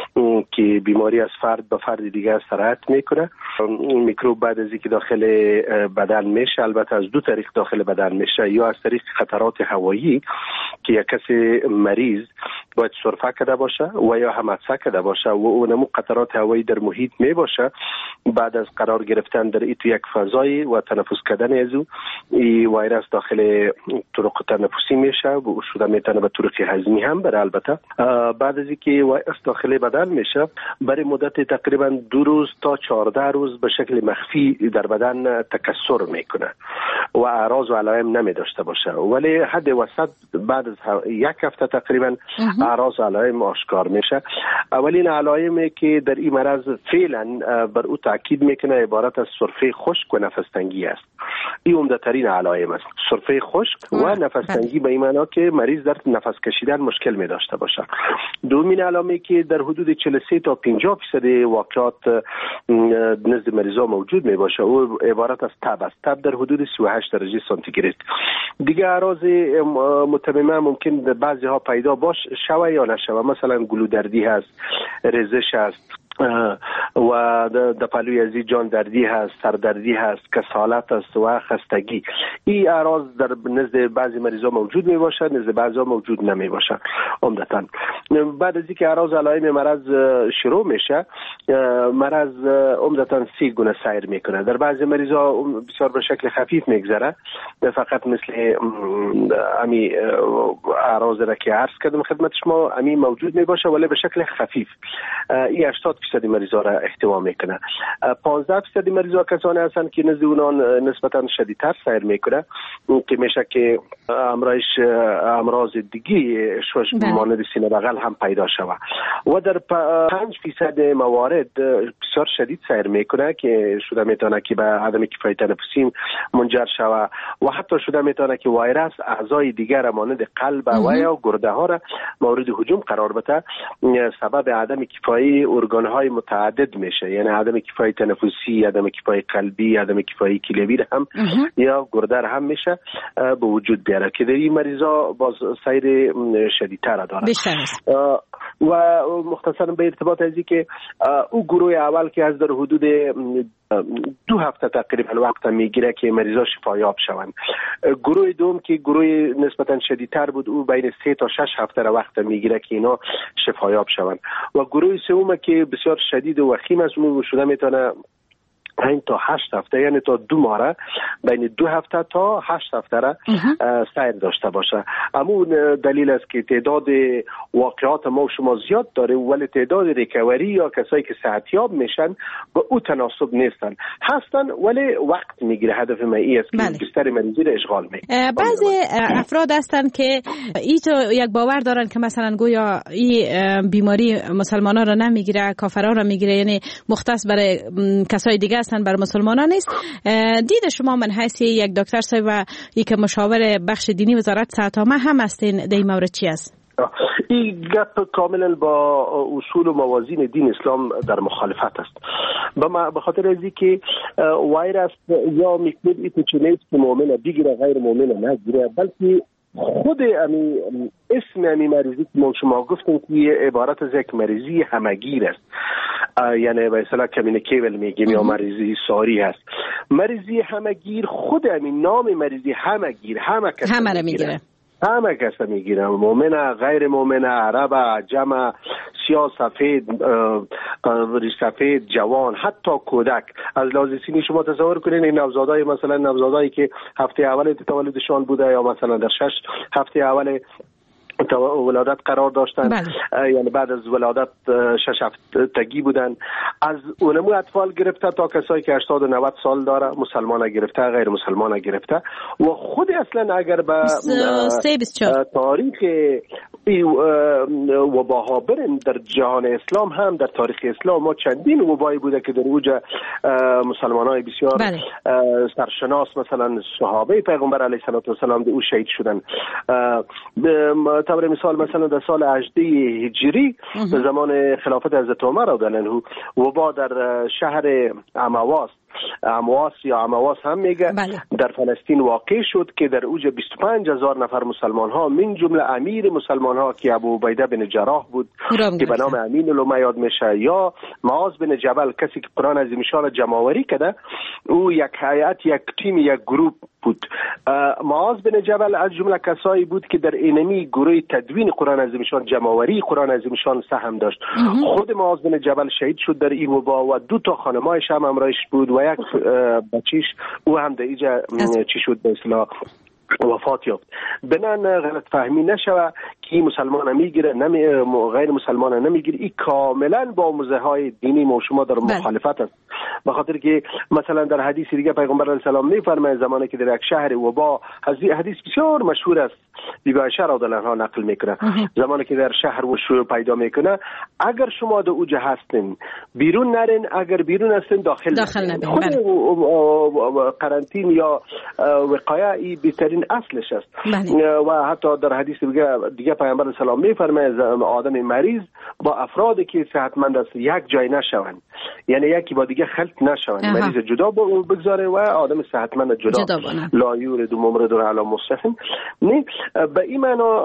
Speaker 5: که بیماری از فرد به فرد دیگر سرایت میکنه. میکروب بعد از اینکه داخل بدن میشه، البته از دو طریق داخل بدن میشه، یا از طریق خطرات هوایی که یک کسی مریض باید سرفه کرده باشه و یا هم عطسه کرده باشه و اونمو قطرات هوایی در محیط می باشه، بعد از قرار گرفتن در تو یک فضای و تنفس کردن از این ویروس داخل طرق تنفسی میشه و شده میتونه به طرق هضمی هم بره. البته بعد از اینکه ویروس داخل بدن میشه، برای مدت تقریبا 2 روز تا 14 روز به شکل مخفی در بدن تکثر میکنه و اعراض و علائم نمی داشته باشه، ولی حد وسط بعد از 1 هفته تقریبا اعراض و علائم آشکار میشه. اولین علائمی که در این مرض فعلا بر او تاکید میکنه عبارت از سرفه خشک و نفس تنگی است. این عمده ترین علائم است، سرفه خشک و نفس تنگی، به این معنی که مریض در نفس کشیدن مشکل می داشته باشه. دومین علامه که در حدود 43 تا 50% واقعات نزد مریضا موجود می باشه او عبارت از تب است، تب در حدود 38 درجه سانتیگراد. دیگه اعراض متممه ممکن بعضی ها پیدا شوه یا نشوه، مثلا گلودردی هست، رزش هست و در پلوی ازی جان دردی هست، سردردی هست، کسالت است و خستگی. این اعراض در نزد بعضی مریضا موجود می باشد، نزد بعضی موجود نمی باشد عمدتاً. بعد از اینکه اعراض علائم مرض شروع میشه، مرض عمدتاً 3 گونه سیر میکنه. در بعضی مریضا بسیار به شکل خفیف میگذره، فقط مثل امی اعراض را که عرض کردم خدمت شما امی موجود می باشه ولی به شکل خفیف. این 80% مریضا را احتوا میکنه. 15% مریضا کسانی هستند که نزد اونان نسبتا شدیدتر سیر میکنه که میشه که امراض دیگی شوش مانند سینه بغل هم پیدا شود و در 5% موارد بسیار شدید سیر میکنه که شده میتونه که به عدم کفایت تنفسی منجر شود و حتی شده میتونه که ویروس اعضای دیگر مانند قلب و یا گرده ها را مورد هجوم قرار بده، سبب عدم کفایی ارگان های متعدد میشه، یعنی عدم کفایی تنفسی، عدم کفایی قلبی، عدم کفایی کلیوی هم یا گرده هم میشه به وجود بیاره که در این مریضا باز سیر شدیدتر داره. و مختصرا به ارتباط ازی که او گروه اول که از در حدود 2 هفته تقریبا وقت میگیره که مریضا شفایاب شوند. گروه دوم که گروه نسبتا شدیدتر بود او بین 3 تا 6 هفته را وقت میگیره که اینا شفایاب شوند و گروه سوم که بسیار شدید و وخیم است اون شده میتونه 5 تا 8 هفته یعنی تا 2 ماه بین 2 هفته تا 8 هفته را سیر داشته باشه. همون دلیل است که تعداد واقعات ما و شما زیاد داره ولی تعداد ریکوری یا کسایی که صحتیاب میشن با او تناسب نیستن هستن ولی وقت میگیره. هدف ما این است که بستر مریضی را اشغال میکنه.
Speaker 4: بعضی افراد هستن که تو یک باور دارن که مثلا گویا این بیماری مسلمان‌ها را نمیگیره، کافران را میگیره، یعنی مختص برای کسای دیگه بر مسلمانان نیست. دید شما من حیث یک دکتر صاحب و یک مشاور بخش دینی وزارت صحت عامه هم هستین در این مورد چی است؟
Speaker 5: این گپ کاملا با اصول و موازین دین اسلام در مخالفت است. به خاطر از اینکه ویروس یا میکروب ایتوچنیت که مؤمنه بگیره غیر مؤمنه نگیره، بلکه خود اسم امی مریضی که ما شما گفتیم که عبارت از یک مریضی همگیر است، یعنی به اصطلاح کمیونیکیبل میگیم یا مریضی ساری است. مریضی همگیر خود همین نام مریضی همگیر همه را میگیره، همه کس میگیره، مؤمنه غیر مؤمنه، عرب عجم، سیاه سفید سفید، جوان، حتی کودک. از لحاظ سنی شما تصور کنین این نوزادای مثلا نوزادایی که هفته اول تولدشان بوده یا مثلا در 6 هفته اول ولادت قرار داشتن یعنی بعد از ولادت 6 هفتگی بودن، از اونمو اطفال گرفته تا کسایی که 80 و 90 سال داره، مسلمان گرفته غیر مسلمان گرفته و خود اصلا اگر به تاریخ وباها بریم در جهان اسلام هم در تاریخ اسلام ما چندین وبایی بوده که در اوج مسلمانای بسیار سرشناس مثلا صحابه پیغمبر علیه السلام در او شهید شدن. طور مثال مثلا در سال 18 هجری به زمان خلافت حضرت عمر رضی الله عنه وبا در شهر امواس امواس یا امواس هم میگه در فلسطین واقع شد که در اوج 25,000 نفر مسلمان ها من جمله امیر مسلمان ها که ابو عبیده بن جراح بود که به نام امین الامه یاد میشه، یا معاذ بن جبل کسی که قرآن عظیم شان جمع‌آوری کرده، او یک هیئت، یک تیم، یک گروه بود. معاذ بن جبل از جمله کسایی بود که در اینمی گروه تدوین قرآن عظیم شان جمع‌آوری قرآن عظیم شان سهم داشت. خود معاذ بن جبل شهید شد در این وبا و 2 تا خانمایش هم همراهش بود و یک بچیش او هم در اینجا چی شد به اصطلاح وفات یافت. بنان غلط فهمی نشوه که مسلمان میگیره غیر مسلمان نمیگیره، این کاملا با موزه های دینی ما شما در مخالفت است. به خاطر که مثلا در حدیث دیگه پیغمبر علیه السلام میفرماید زمانی که در یک شهر وبا، حدیث بسیار مشهور است، بیبی عایشه رضی الله عنها نقل میکنه، زمانی که در شهر وشو پیدا میکنه، اگر شما در اوج هستین بیرون نرین، اگر بیرون هستین داخل نرین. خود قرنطین یا وقایه بهترین اصلش است. و حتی در حدیث دیگه پیامبر اسلام میفرماید آدم مریض با افرادی که صحتمند است یک جای نشوند، یعنی یکی با دیگه خلط نشوند، مریض جدا بگذاره و آدم صحتمند جدا لا یورد ممرض علی مصحف. نه به این معنا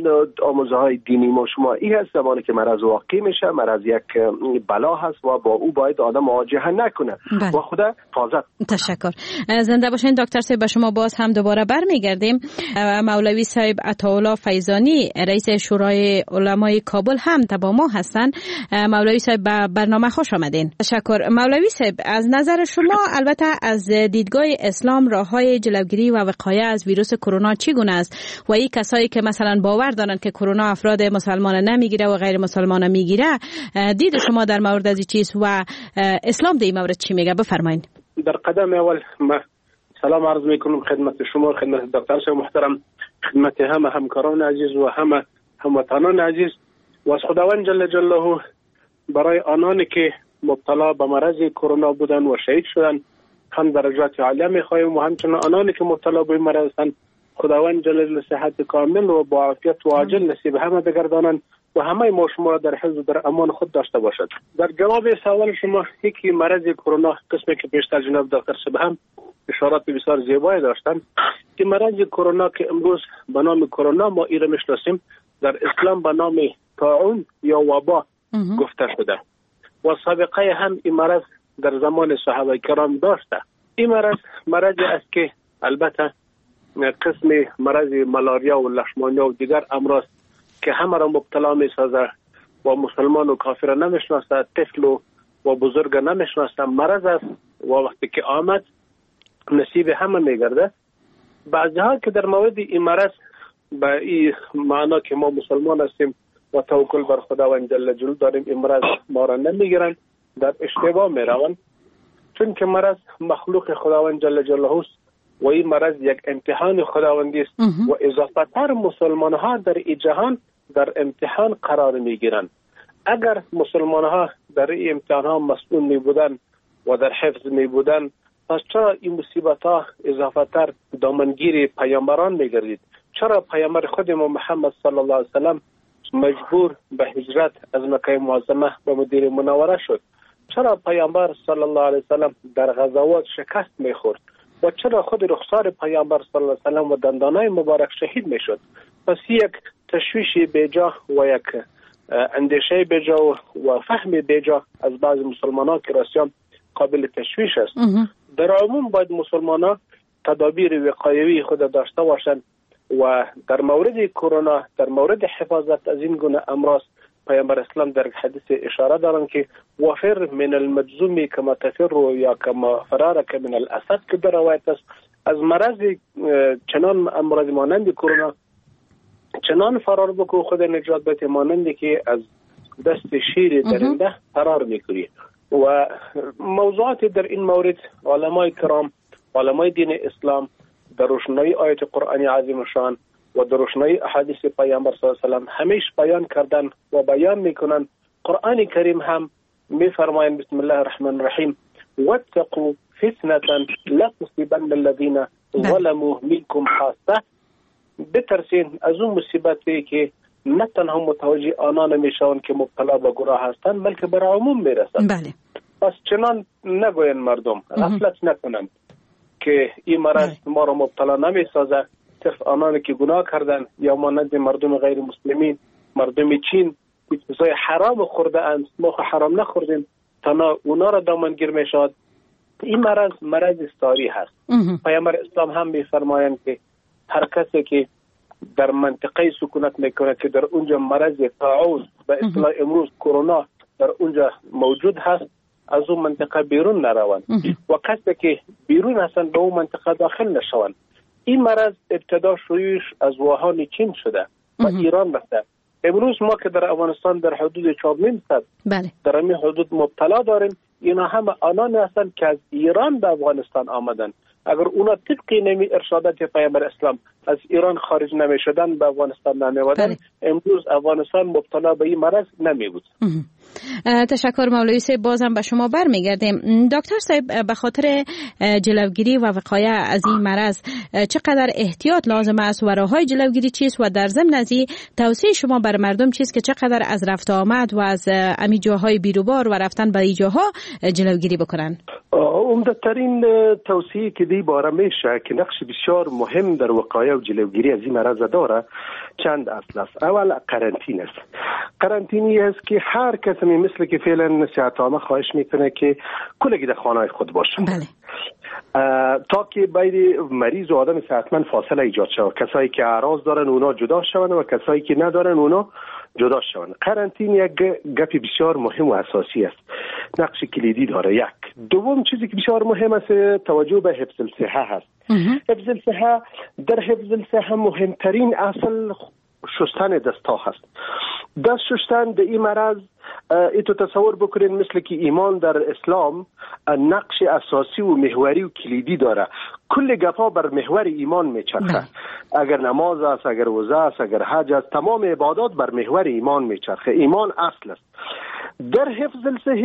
Speaker 5: آموزه های دینی ما شما این هست زمانی که مرض واقع میشه، مرض یک بلا هست و با او باید آدم مواجهه نکنه و خدا حفاظت.
Speaker 4: تشکر. زنده باشین دکتر صاحب. به شما باز هم دوباره برمیگردیم. مولوی صاحب عطاالله فیضانی رئیس شورای علمای کابل هم با ما هستند. مولوی صاحب به برنامه خوش آمدین. تشکر. مولوی صاحب از نظر شما البته از دیدگاه اسلام راههای جلوگیری و وقایه از ویروس کرونا چگونه است و این کسایی که مثلا باور دارند که کرونا افراد مسلمان نمیگیره و غیر مسلمان میگیره، دید شما در مورد از چیز و اسلام در این مورد چی میگه؟ بفرمایید.
Speaker 5: در قدم اول ما سلام عرض میکنم خدمت شما، خدمت دکتر صاحب محترم، خدمت همه همکاران عزیز و همه هموطنان عزیز و از خداوند جل جلاله برای آنانی که مبتلا به مرض کرونا بودن و شهید شدن هم درجات عالیه میخواهیم و همچنین آنانی که مبتلا به مرض هستند خداوند جل جلاله صحت کامل و با عافیت و عاجل نصیب همه بگردانند و همه ما شما را در حفظ و در امان خود داشته باشد. در جواب سوال شما، یکی مرض کرونا قسمی که بیشتر جناب دکتر صاحب هم اشارات بسیار زیبایی داشتند که مرض کرونا که امروز به نام کرونا ما ایره میشناسیم، در اسلام به نام طاعون یا وبا گفته شده و سابقه هم این مرض در زمان صحابه کرام داشته. این مرضی است که البته قسم مرض ملاریا و لشمانیا و دیگر امراض که همه را مبتلا می سازه و مسلمان و کافر نمیشناسه، طفل و بزرگ نمیشناسه، مرض است و وقتی که آمد نصیب همه میگرده. بعضی ها که در مورد این مرض به این معنا که ما مسلمان هستیم و توکل بر خداوند جل جلاله داریم این مرض ما را نمیگیرن، در اشتباه میروند، چون که مرض مخلوق خداوند جل جلاله است و این مرض یک امتحان خداوندی است و اضافه تر مسلمان ها در این جهان در امتحان قرار می گیرند. اگر مسلمان ها در این امتحان ها مسئول می بودن و در حفظ می بودن، پس چرا این مصیبت ها اضافه تر دامنگیر پیامبران می گردید؟ چرا پیامبر خود ما محمد صلی الله علیه وسلم مجبور به هجرت از مکه معظمه به مدینه منوره شد؟ چرا پیامبر صلی الله علیه وسلم در غزوات شکست می خورد؟ و چرا خود رخسار پیامبر صلی الله علیه وسلم و دندانای مبارک شهید می شد؟ پس یک تشویش بیجا و یک اندیشه بیجا و فهم بیجا از بعض مسلمان ها که راسیان قابل تشویش است. در عموم باید مسلمان ها تدابیر وقایوی خود داشته باشند و در مورد کرونا، در مورد حفاظت از این گونه امراض، پیامبر اسلام در حدیث اشاره دارند که وفر من المجذوم کما تفر یا کما فرارک من الاسد که در روایت است. از مرض چنان امراض مانند کرونا چنان فرار بکو خود نجات بده مانندی که از دست شیر درنده فرار میکنی. و موضوعات در این مورد علمای کرام، علمای دین اسلام در روشنایی آیت قرآن عظیم شان و در روشنایی احادیث پیامبر صلی الله علیه و سلم همیشه بیان کردن و بیان میکنن. قرآن کریم هم میفرمایند بسم الله الرحمن الرحیم واتقوا فتنة لا تصيبن الذين ظلموا منكم خاصة. بترسین از اون مصیبتی که نه تنها متوجه آنان میشون که مبتلا به گناه هستند بلکه بر عموم میرسند.
Speaker 4: بله.
Speaker 25: پس چنان نگوین مردم، غفلت نکنند که این مرض ما را مبتلا نمی سازه. صرف آنانی که گناه کردن یا مانند مردم غیر مسلمین، مردم چین که چیزای حرام خورده اند، ما حرام نخوردیم، تنها اونا را دامنگیر می شود. این مرض ساری هست. پیامبر اسلام هم می فرمایند که هر کسی که در منطقه سکونت میکنه که در اونجا مرض طاعون به اصطلاح امروز کرونا در اونجا موجود هست، از اون منطقه بیرون نروند و کسی که بیرون هستن به اون منطقه داخل نشوند. این مرض ابتدا شروعش از ووهان چین شده و ایران رفته. امروز ما که در افغانستان در حدود 4,500 در این حدود مبتلا داریم، اینا همه آنان هستند که از ایران به افغانستان آمدن. اگر اونا طبق نمی ارشادات پیامبر اسلام از ایران خارج نمی شدن، به افغانستان نمی آمدن، امروز افغانستان مبتلا به این مرض نمی بود.
Speaker 4: تشکر مولوی صاحب. بازم به شما برمیگردیم. دکتر صاحب، به خاطر جلوگیری و وقایه از این مرض چقدر احتیاط لازم است و راههای جلوگیری چیست و در ضمن از این توصیه شما بر مردم چیست که چقدر از رفت آمد و از امی جاهای بیروبار و رفتن به این جاها جلوگیری بکنن؟
Speaker 5: عمدترین توصیه که دی باره میشه که نقش بسیار مهم در وقایه و جلوگیری از این مرض داره چند اصل است. اول قرنطینه است. قرنطینی است که هر کسی مثل که فعلا صحت‌عامه خواهش میکنه که کلگی در خانه خود باشه. تا که بین مریض و آدم صحتمند فاصله ایجاد شود. کسایی که اعراض دارن اونا جدا شون و کسایی که ندارن اونا جدا شون. قرنطینه یک گپ بسیار مهم و اساسی است. نقش کلیدی داره. یک. دوم چیزی که بسیار مهم است توجه به حفظ الصحه هست. حفظ الصحه، در حفظ الصحه مهمترین اصل شستن دستا هست. دست شستن به این مرض ایتو تصور بکنین مثل که ایمان در اسلام نقش اساسی و محوری و کلیدی داره. کل گپا بر محور ایمان میچرخه. اگر نماز است، اگر روزه است، اگر حج است، تمام عبادات بر محور ایمان میچرخه. ایمان اصل است. در حفظ الصحه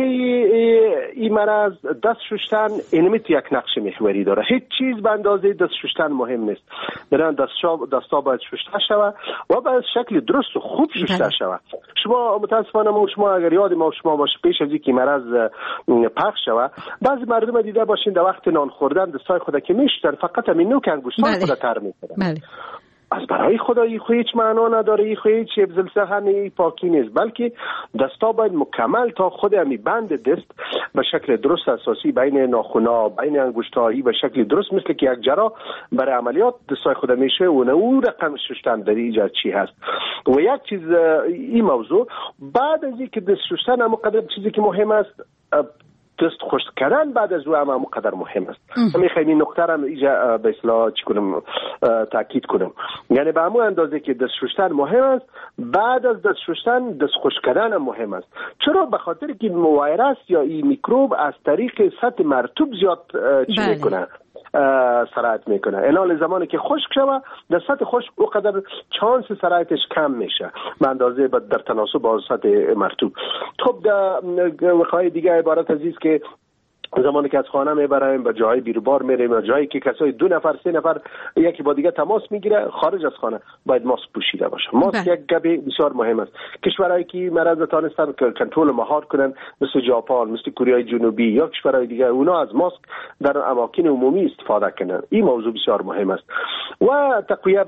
Speaker 5: این مرض دست شستن اینمیت یک نقش محوری داره. هیچ چیز به اندازه دست شستن مهم نیست. برن دستا باید شسته شوه و به شکل درست و خوب شسته شوه. شما متاسفانه شما اگر یاد ما شما باشه پیش از اینکه مرض پخش شوه، بعضی مردم دیده باشین در وقت نان خوردن دستای خود که میشتن فقط همین نوک انگشتای خود تر میکنن. از برای خدایی خو هیچ معنا نداره، ای خو هیچ حفظ الصحه نه، پاکی نیست، بلکه دستا باید مکمل تا خود همی بند دست به شکل درست اساسی بین ناخونا بین انگشتایی به شکل درست مثل که یک جراح برای عملیات دستای خود میشه و اون رقم شستن در اینجا چی هست. و یک چیز این موضوع بعد از اینکه دست شستن هم قدر چیزی که مهم است دست خشک کردن بعد از او هم قدر مهم است. میخوایم این نکته را اینجا به اصطلاح چی کنم تاکید کنم. یعنی به همون اندازه که دست شستن مهم است، بعد از دست شستن دست خشک کردن هم مهم است. چرا؟ به خاطر که ویروس یا این میکروب از طریق سطح مرطوب زیاد چی میکنه سرایت میکنه. الان زمانی که خشک شوه در سطح خشک او قدر چانس سرایتش کم میشه به اندازه در تناسب با سطح مرطوب. خب در وقایع دیگه عبارت از است که زمانی که از خانه میبریم به جای بیروبار میریم و جایی که کسای 2 نفر 3 نفر یکی با دیگه تماس میگیره خارج از خانه باید ماسک پوشیده باشه. ماسک یک گپ بسیار مهم است. کشورهایی که مرض تانستن کنترل مهار کنن مثل ژاپن، مثل کره جنوبی یا کشورهای دیگه، اونا از ماسک در اماکن عمومی استفاده کنن. این موضوع بسیار مهم است. و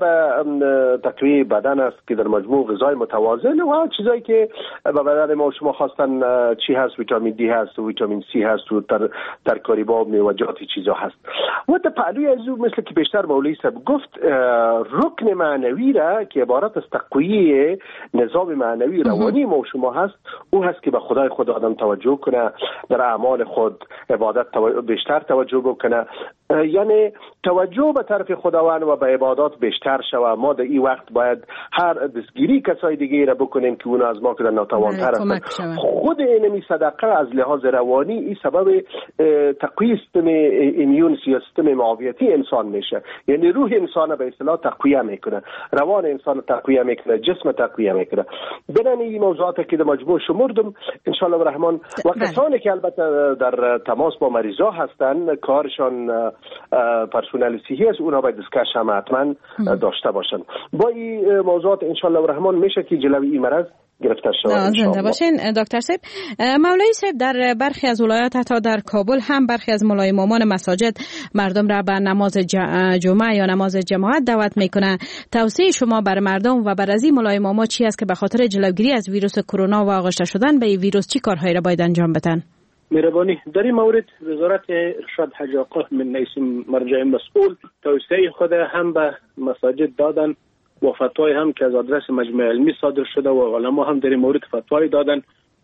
Speaker 5: تقویه بدن است که در مجموع غذای متوازن و چیزایی که به بدن ما شما خواستن چی هست، ویتامین دی هست و ویتامین سی هست و ترکاری باب میوجات چیزا هست. و در پهلوی از او مثل که بیشتر مولوی صاحب گفت رکن معنوی را که عبارت از تقویه نظام معنوی روانی ما شما هست، او هست که به خدای خود آدم توجه کنه، در اعمال خود عبادت بیشتر توجه بکنه، یعنی توجه به طرف خداوند و به عبادات بیشتر شوه. ما در این وقت باید هر دستگیری کسای دیگه را بکنیم که اون از ما که در ناتوانتر هستن. خود اینمی صدقه از لحاظ روانی این سبب تقویه سیستم ایمیون سیستم معافیتی انسان میشه. یعنی روح انسان به اصطلاح تقویه میکنه، روان انسان تقویه میکنه، جسم تقویه میکنه. بنابراین این موضوعات که در مجموع شمردم ان شاء الله الرحمن و کسانی که البته در تماس با مریضا هستن کارشان پرسونل صحی است، اونا باید دستکش هم حتما داشته باشن. با این موضوعات ان شاء الله الرحمن میشه که جلوی این مرض گرفته شود.
Speaker 4: زنده باشین دکتر صاحب. مولوی صاحب، در برخی از ولایات حتی در کابل هم برخی از مولای امامان مساجد مردم را به نماز جمعه یا نماز جماعت دعوت میکنه. توصیه شما بر مردم و بر از این مولای امامان چی است که به خاطر جلوگیری از ویروس کرونا و آغشته شدن به این ویروس چی کارهایی را باید انجام بدن؟
Speaker 8: مهربانی، در این مورد وزارت ارشاد حج آقا من نیس مرجع مسئول توصیه خود هم به مساجد دادن و فتوای هم که از آدرس مجمع علمی صادر شده و علما هم در این مورد فتوای دادن،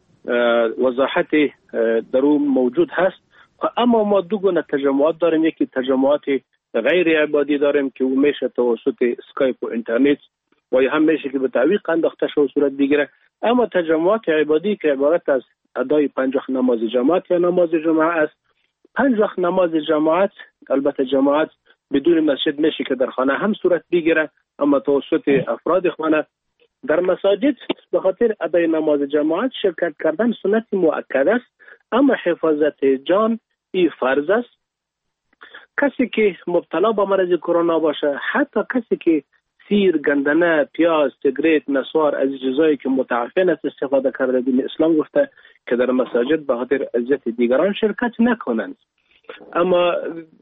Speaker 8: وضاحت در اون موجود هست. اما ما دو گونه تجمعات داریم، یکی تجمعات غیر عبادی داریم که او میشه توسط اسکایپ و اینترنت و هم میشه که به تعویق انداخته شده صورت بگیره. اما تجمعات عبادی که عبارت از ادای 5 وقت نماز جماعت یا نماز جمعه است. 5 وقت نماز جماعت، البته جماعت بدون مسجد میشه که در خانه هم صورت بگیره، اما توسط افراد خانه در مساجد به خاطر ادای نماز جماعت شرکت کردن سنت مؤکد است، اما حفاظت جان این فرض است. کسی که مبتلا به مرض کرونا باشه، حتی کسی که سیر، گندنه، پیاز، سیگریت، نسوار از چیزایی که متعفن است استفاده کرده، دین اسلام گفته که در مساجد به خاطر اذیت دیگران شرکت نکنند. اما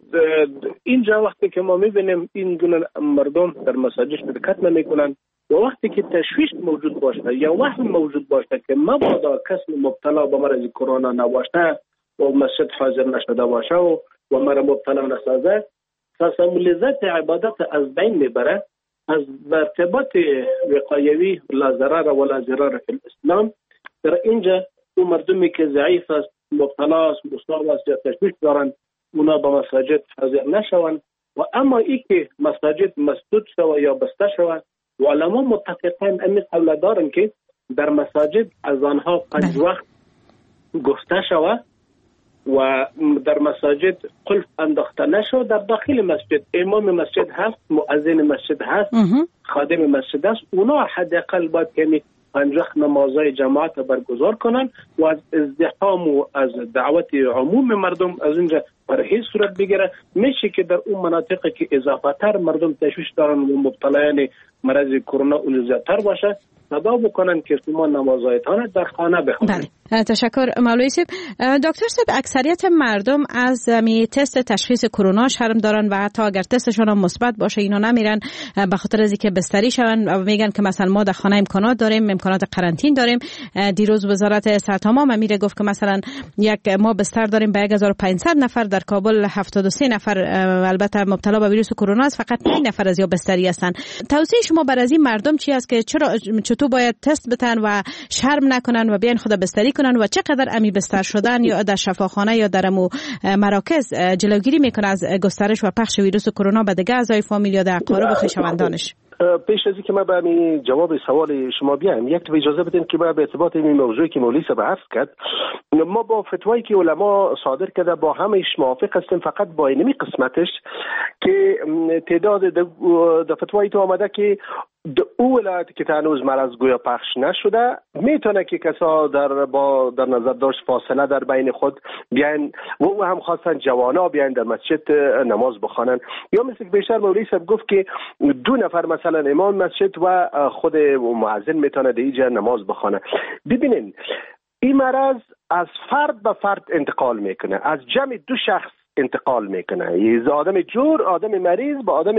Speaker 8: اینجا وقتی که ما میبینیم این گونه مردم در مساجد شرکت نمیکنند و وقتی که تشویش موجود باشه یا وهم موجود باشه که مبادا کسی مبتلا به مرض کرونا نباشه و مسجد حاضر نشده باشه و مرا مبتلا نسازه، قسم لذت عبادت از بین میبره. از ارتباط وقایوی لا ضرر ولا ضرر فی الاسلام، در اینجا اون مردمی که ضعیف است، مبتلا است، مصاب است یا تشویش دارند، اونا به مساجد حاضر نشوند. و اما ای که مساجد مسدود شود یا بسته شود، و علما متفقین امی قول دارن که در مساجد از آنها 5 وقت گفته شود و در مساجد قلف انداخته نشود. در داخل مسجد امام مسجد هست، مؤذن مسجد هست، خادم مسجد هست، اونا حداقل باید که 5 وقت نمازهای جماعت برگزار کنن و از ازدحام و از دعوت عموم مردم از اینجا پرهیز صورت بگیره. میشه که در اون مناطقی که اضافه تر مردم تشویش دارن و مبتلایان مرض کرونا اون زیادتر باشه، صدا بکنن که شما نمازهایتان در خانه بخونید.
Speaker 4: بله، تشکر مولوی صاحب. دکتر صاحب، اکثریت مردم از تست تشخیص کرونا شرم دارن و حتی اگر تستشون هم مثبت باشه اینا نمیرن به خاطر از اینکه بستری شون و میگن که مثلا ما در خانه امکانات داریم، امکانات قرنطین داریم. دیروز وزارت صحت هم میره گفت که مثلا ما بستر داریم به 1500 نفر، در کابل 73 نفر البته مبتلا به ویروس کرونا است، فقط 9 نفر از یا بستری هستن. توصیه شما بر از این مردم چی است که چطور باید تست بتن و شرم نکنن و بیان خود بستری کنن و چقدر امی بستر شدن یا در شفاخانه یا در مراکز جلوگیری میکنه از گسترش و پخش ویروس کرونا به دیگه اعضای فامیل یا در اقارب خویشاوندانش؟
Speaker 5: پیش از اینکه من به جواب سوال شما بیام، یک تو اجازه بدین که من به ارتباط این موضوعی که مولوی صاحب عرض کرد، ما با فتوایی که علما صادر کرده با همش موافق هستیم، فقط با اینمی قسمتش که تعداد د فتوایی تو آمده که او ولایت که هنوز مرض گویا پخش نشده میتونه که کسا در نظر داشت فاصله در بین خود بیان و هم خواستن جوانا بیان در مسجد نماز بخوانن، یا مثل که بیشتر مولوی صاحب گفت که 2 نفر مثلا امام مسجد و خود مؤذن میتونه در اینجا نماز بخوانه. ببینین این مرض از فرد به فرد انتقال میکنه، از جمع 2 شخص انتقال میکنه. یه آدم جور، آدم مریض با آدم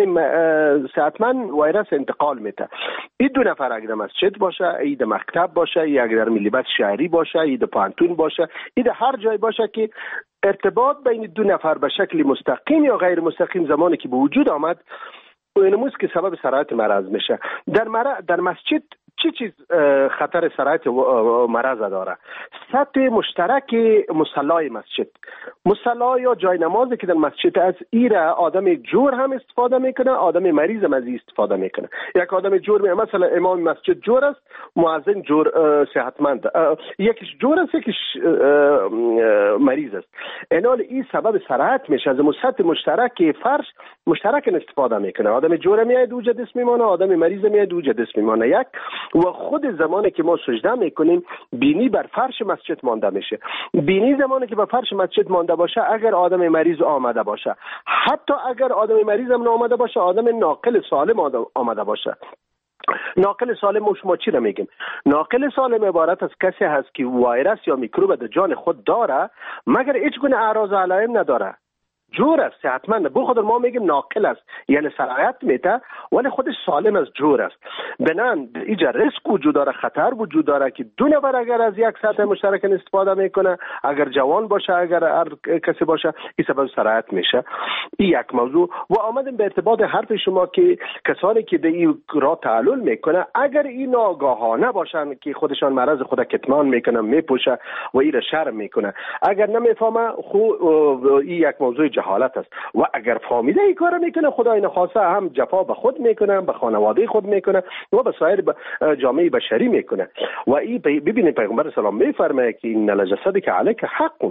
Speaker 5: صحتمند ویروس انتقال میده. این 2 نفر اگر مسجد باشه، این در مکتب باشه، یا اگر ملیبت شهری باشه، این در پانتون باشه، این در هر جای باشه که ارتباط بین 2 نفر به شکل مستقیم یا غیر مستقیم زمانی که به وجود آمد اینموز که سبب سرایت مرض میشه. در مسجد چیز خطر سرایت مرض داره؟ سطح مشترک مصلای مسجد، مصلا یا جای نمازی که در مسجد از ایره آدم جور هم استفاده میکنه، آدم مریض هم از استفاده میکنه. یک آدم جور مثلا امام مسجد جور است، مؤذن جور صحتمند، یکیش جور است یکیش مریض است. اینال این سبب سرایت میشه. از سطح مشترک فرش مشترک استفاده میکنه. آدم جور میاد اوجه دست میمانه، آدم مریض میاد اوجه دست میمانه. یک و خود زمانی که ما سجده میکنیم بینی بر فرش مسجد مانده میشه. بینی زمانی که بر فرش مسجد مانده باشه، اگر آدم مریض آمده باشه، حتی اگر آدم مریض هم آمده باشه، آدم ناقل سالم آمده باشه، ناقل سالم و شما چی را میگیم؟ ناقل سالم عبارت از کسی هست که ویروس یا میکروب در جان خود داره مگر هیچ گونه اعراض و علائم نداره. جور است، صحتمند. به خود ما میگیم ناقل است، یعنی سرایت میته ولی خودش سالم است، جور است. بنان اینجا ریسک وجود داره، خطر وجود داره که دو نفر اگر از یک سطح مشترک استفاده میکنه، اگر جوان باشه اگر هر کسی باشه، این سبب سرایت میشه. این یک موضوع. و آمدیم به ارتباط حرف شما که کسانی که به این را تعلل میکنه اگر این آگاهانه باشن که خودشان مرض خود کتمان میکنه، میپوشه و این را شرم میکنه، اگر نمیفهمه این یک موضوع حالت است. و اگر فهمیده این کار میکنه خدای نخواسته هم جفا به خود میکنه، به خانواده خود میکنه و به سایر جامعه بشری میکنه. و این ببینید پیغمبر اسلام میفرماید که ان الجسد که علیک حق،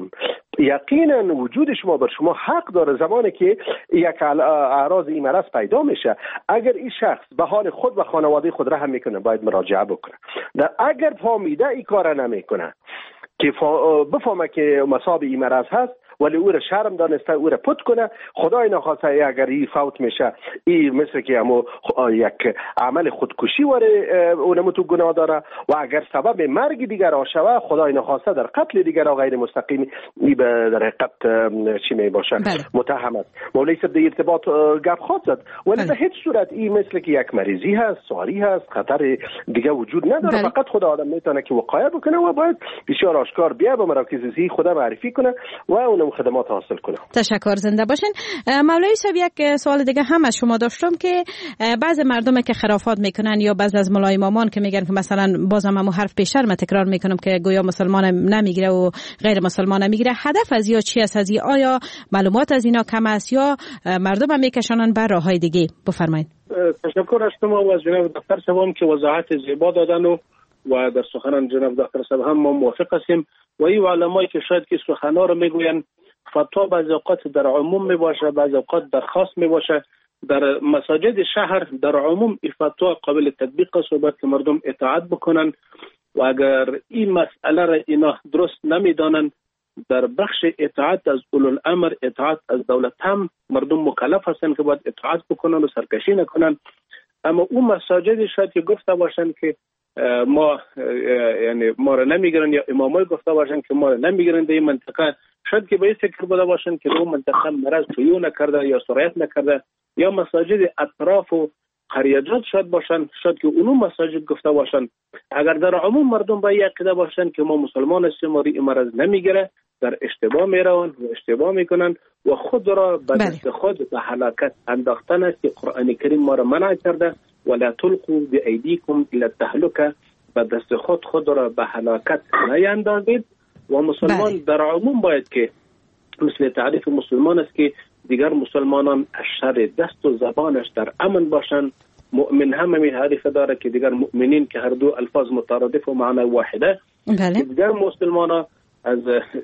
Speaker 5: یقینا وجود شما بر شما حق داره. زمانی که یک اعراض این مرض پیدا میشه اگر این شخص به حال خود و خانواده خود رحم میکنه باید مراجعه بکنه. اگر فهمیده این کار نمیکنه که بفهمه که مصاب این مرض هست ولی او را شرم دانسته او را پت کنه، خدای نخواسته اگر این فوت میشه این مثل که همو یک عمل خودکشی وره اونمو تو گناه داره و اگر سبب مرگ دیگر آشوه خدای نخواسته در قتل دیگر غیر مستقیم این در حقیقت چی می باشه متهم است. مولوی صاحب در ارتباط گپ خواهد زد ولی به هیچ صورت این مثل که یک مریضی هست، ساری هست، خطر دیگه وجود نداره. فقط خدا آدم میتونه که وقایع بکنه و باید بسیار آشکار بیا به مراکز صحی خدا معرفی کنه و اونم خدمات حاصل کنه.
Speaker 4: تشکر، زنده باشین. مولوی صاحب یک سوال دیگه هم از شما داشتم که بعضی مردم که خرافات میکنن یا بعضی از مولای مامان که میگن که مثلا بازم همو حرف بیشتر من تکرار میکنم که گویا مسلمان نمیگیره و غیر مسلمان نمیگیره، هدف از یا چی است؟ از آیا معلومات از اینا کم است یا مردم هم میکشانن بر راههای دیگه؟ بفرمایید.
Speaker 8: تشکر از شما و از جناب دکتر صاحب که وضاحت زیبا دادن و در سخنان جناب دکتر صاحب هم ما موافق هستیم. و این علمایی که شاید که سخنان رو میگوین فتوا بعضی اوقات در عموم می باشه، بعضی اوقات در خاص می باشه. در مساجد شهر در عموم این فتوا قابل تطبیق است و باید که مردم اطاعت بکنن و اگر این مسئله را اینا درست نمیدانن در بخش اطاعت از اولوالامر، اطاعت از دولت هم مردم مکلف هستند که باید اطاعت بکنن و سرکشی نکنن. اما اون مساجد شاید که گفته باشن که ما یعنی ما را نمیگیرن یا امامای گفته باشن که ما را نمیگیرن در این منطقه، شاید که به این فکر بوده باشن که اون منطقه مرض تویو نکرده یا سرایت نکرده، یا مساجد اطراف و قریجات شاید باشن، شاید که اونو مساجد گفته باشن. اگر در عموم مردم با عقیده باشن که ما مسلمان هستیم و این مرض نمیگیره، در اشتباه میروند و اشتباه میکنن و خود را به دست خود به هلاکت انداختن است که قرآن کریم ما را منع کرده ولا تلقوا بأيديكم الى التهلكه، به دست خود را به هلاکت نیندازید. و مسلمان در عموم باید که مثل تعریف مسلمان است که دیگر مسلمانان از شر دست و زبانش در امن باشند. مؤمن هم می تعریف داره که دیگر مؤمنین که هر دو الفاظ مترادف و معنی واحده، دیگر مسلمانان از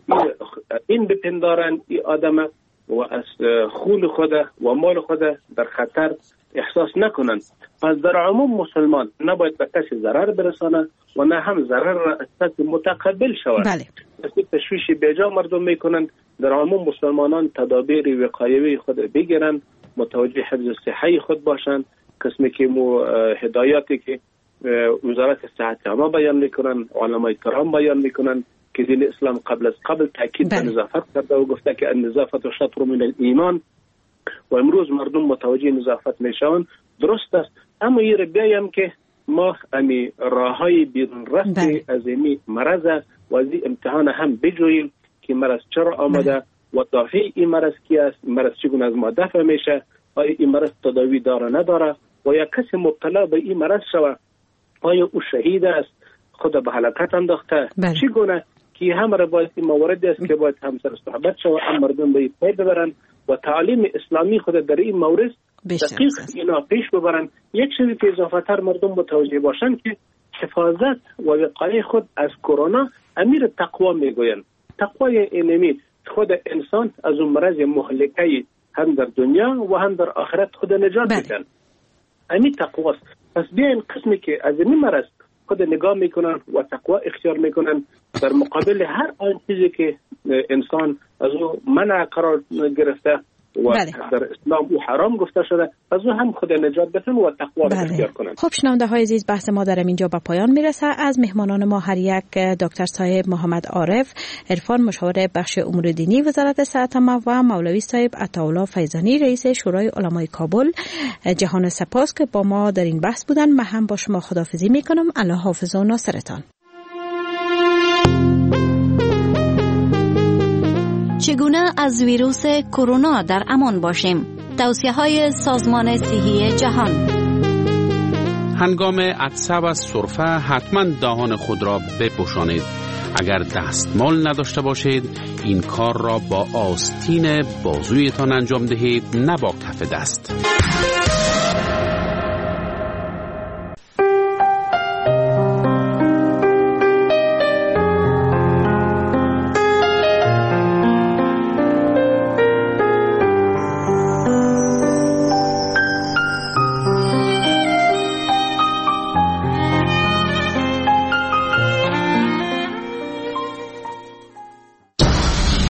Speaker 8: این بپندارن این آدم و از خون خود و مال خود در خطر احساس نکنند. پس در عموم مسلمان نباید به کسی ضرر برسانه و نه هم ضرر را از متقبل شود. تشویش بیجا مردم میکنند. در عموم مسلمانان تدابیر وقایوی خود بگیرند، متوجه حفظ صحی خود باشند. قسمی که هدایاتی که وزارت صحت عامه بیان میکنن، علمای کرام بیان میکنن که دین اسلام قبل تاکید به نظافت کرده و گفته که النظافت شطر من الایمان و امروز مردم متوجه نظافت میشوند. درست است، اما این بیایم که ما امی راههای بیرون رفتی از این مرض و از این امتحان هم بجوییم که مرض چرا آمده و دافع این مرض کی است، مرض چگونه از ما دفع میشه، آیا این مرض تداوی داره نداره و یا کسی مبتلا به این مرض شود آیا او شهید است، خود به هلاکت انداخته، چگونه که همه را باید این مواردی است که باید همسر صحبت شود، مردم به این پی ببرن و تعلیم اسلامی خود در این مورد دقیق اینا پیش ببرن. یک چیزی که اضافه تر مردم متوجه باشن که حفاظت و وقایه خود از کرونا امیر تقوا میگوین. تقوای اینمی خود انسان از اون مرض مهلکه هم در دنیا و هم در آخرت خود نجات میدن. امیر تقواست. پس بیاین قسمی که از این مرض خود نگاه میکنن و تقوا اختیار میکنن در مقابل هر آن چیزی که انسان از او منع قرار گرفته و در اسلام او حرام گفته شده، از او هم خود نجات بتن و تقوا را اختیار کنند.
Speaker 4: خب شنونده های عزیز، بحث ما در اینجا به پایان میرسه. از مهمانان ما هر یک دکتر صاحب محمد عارف عرفان، مشاور بخش امور دینی وزارت صحت و مولوی صاحب عطاالله فیضانی، رئیس شورای علمای کابل، جهان سپاس که با ما در این بحث بودن. من هم با شما خداحافظی میکنم. الله حافظ و ناصرتان.
Speaker 18: چگونه از ویروس کرونا در امان باشیم؟ توصیه‌های سازمان صحی جهان.
Speaker 19: هنگام عطسه و سرفه حتما دهان خود را بپوشانید. اگر دستمال نداشته باشید این کار را با آستین بازویتان انجام دهید، نه با کف دست.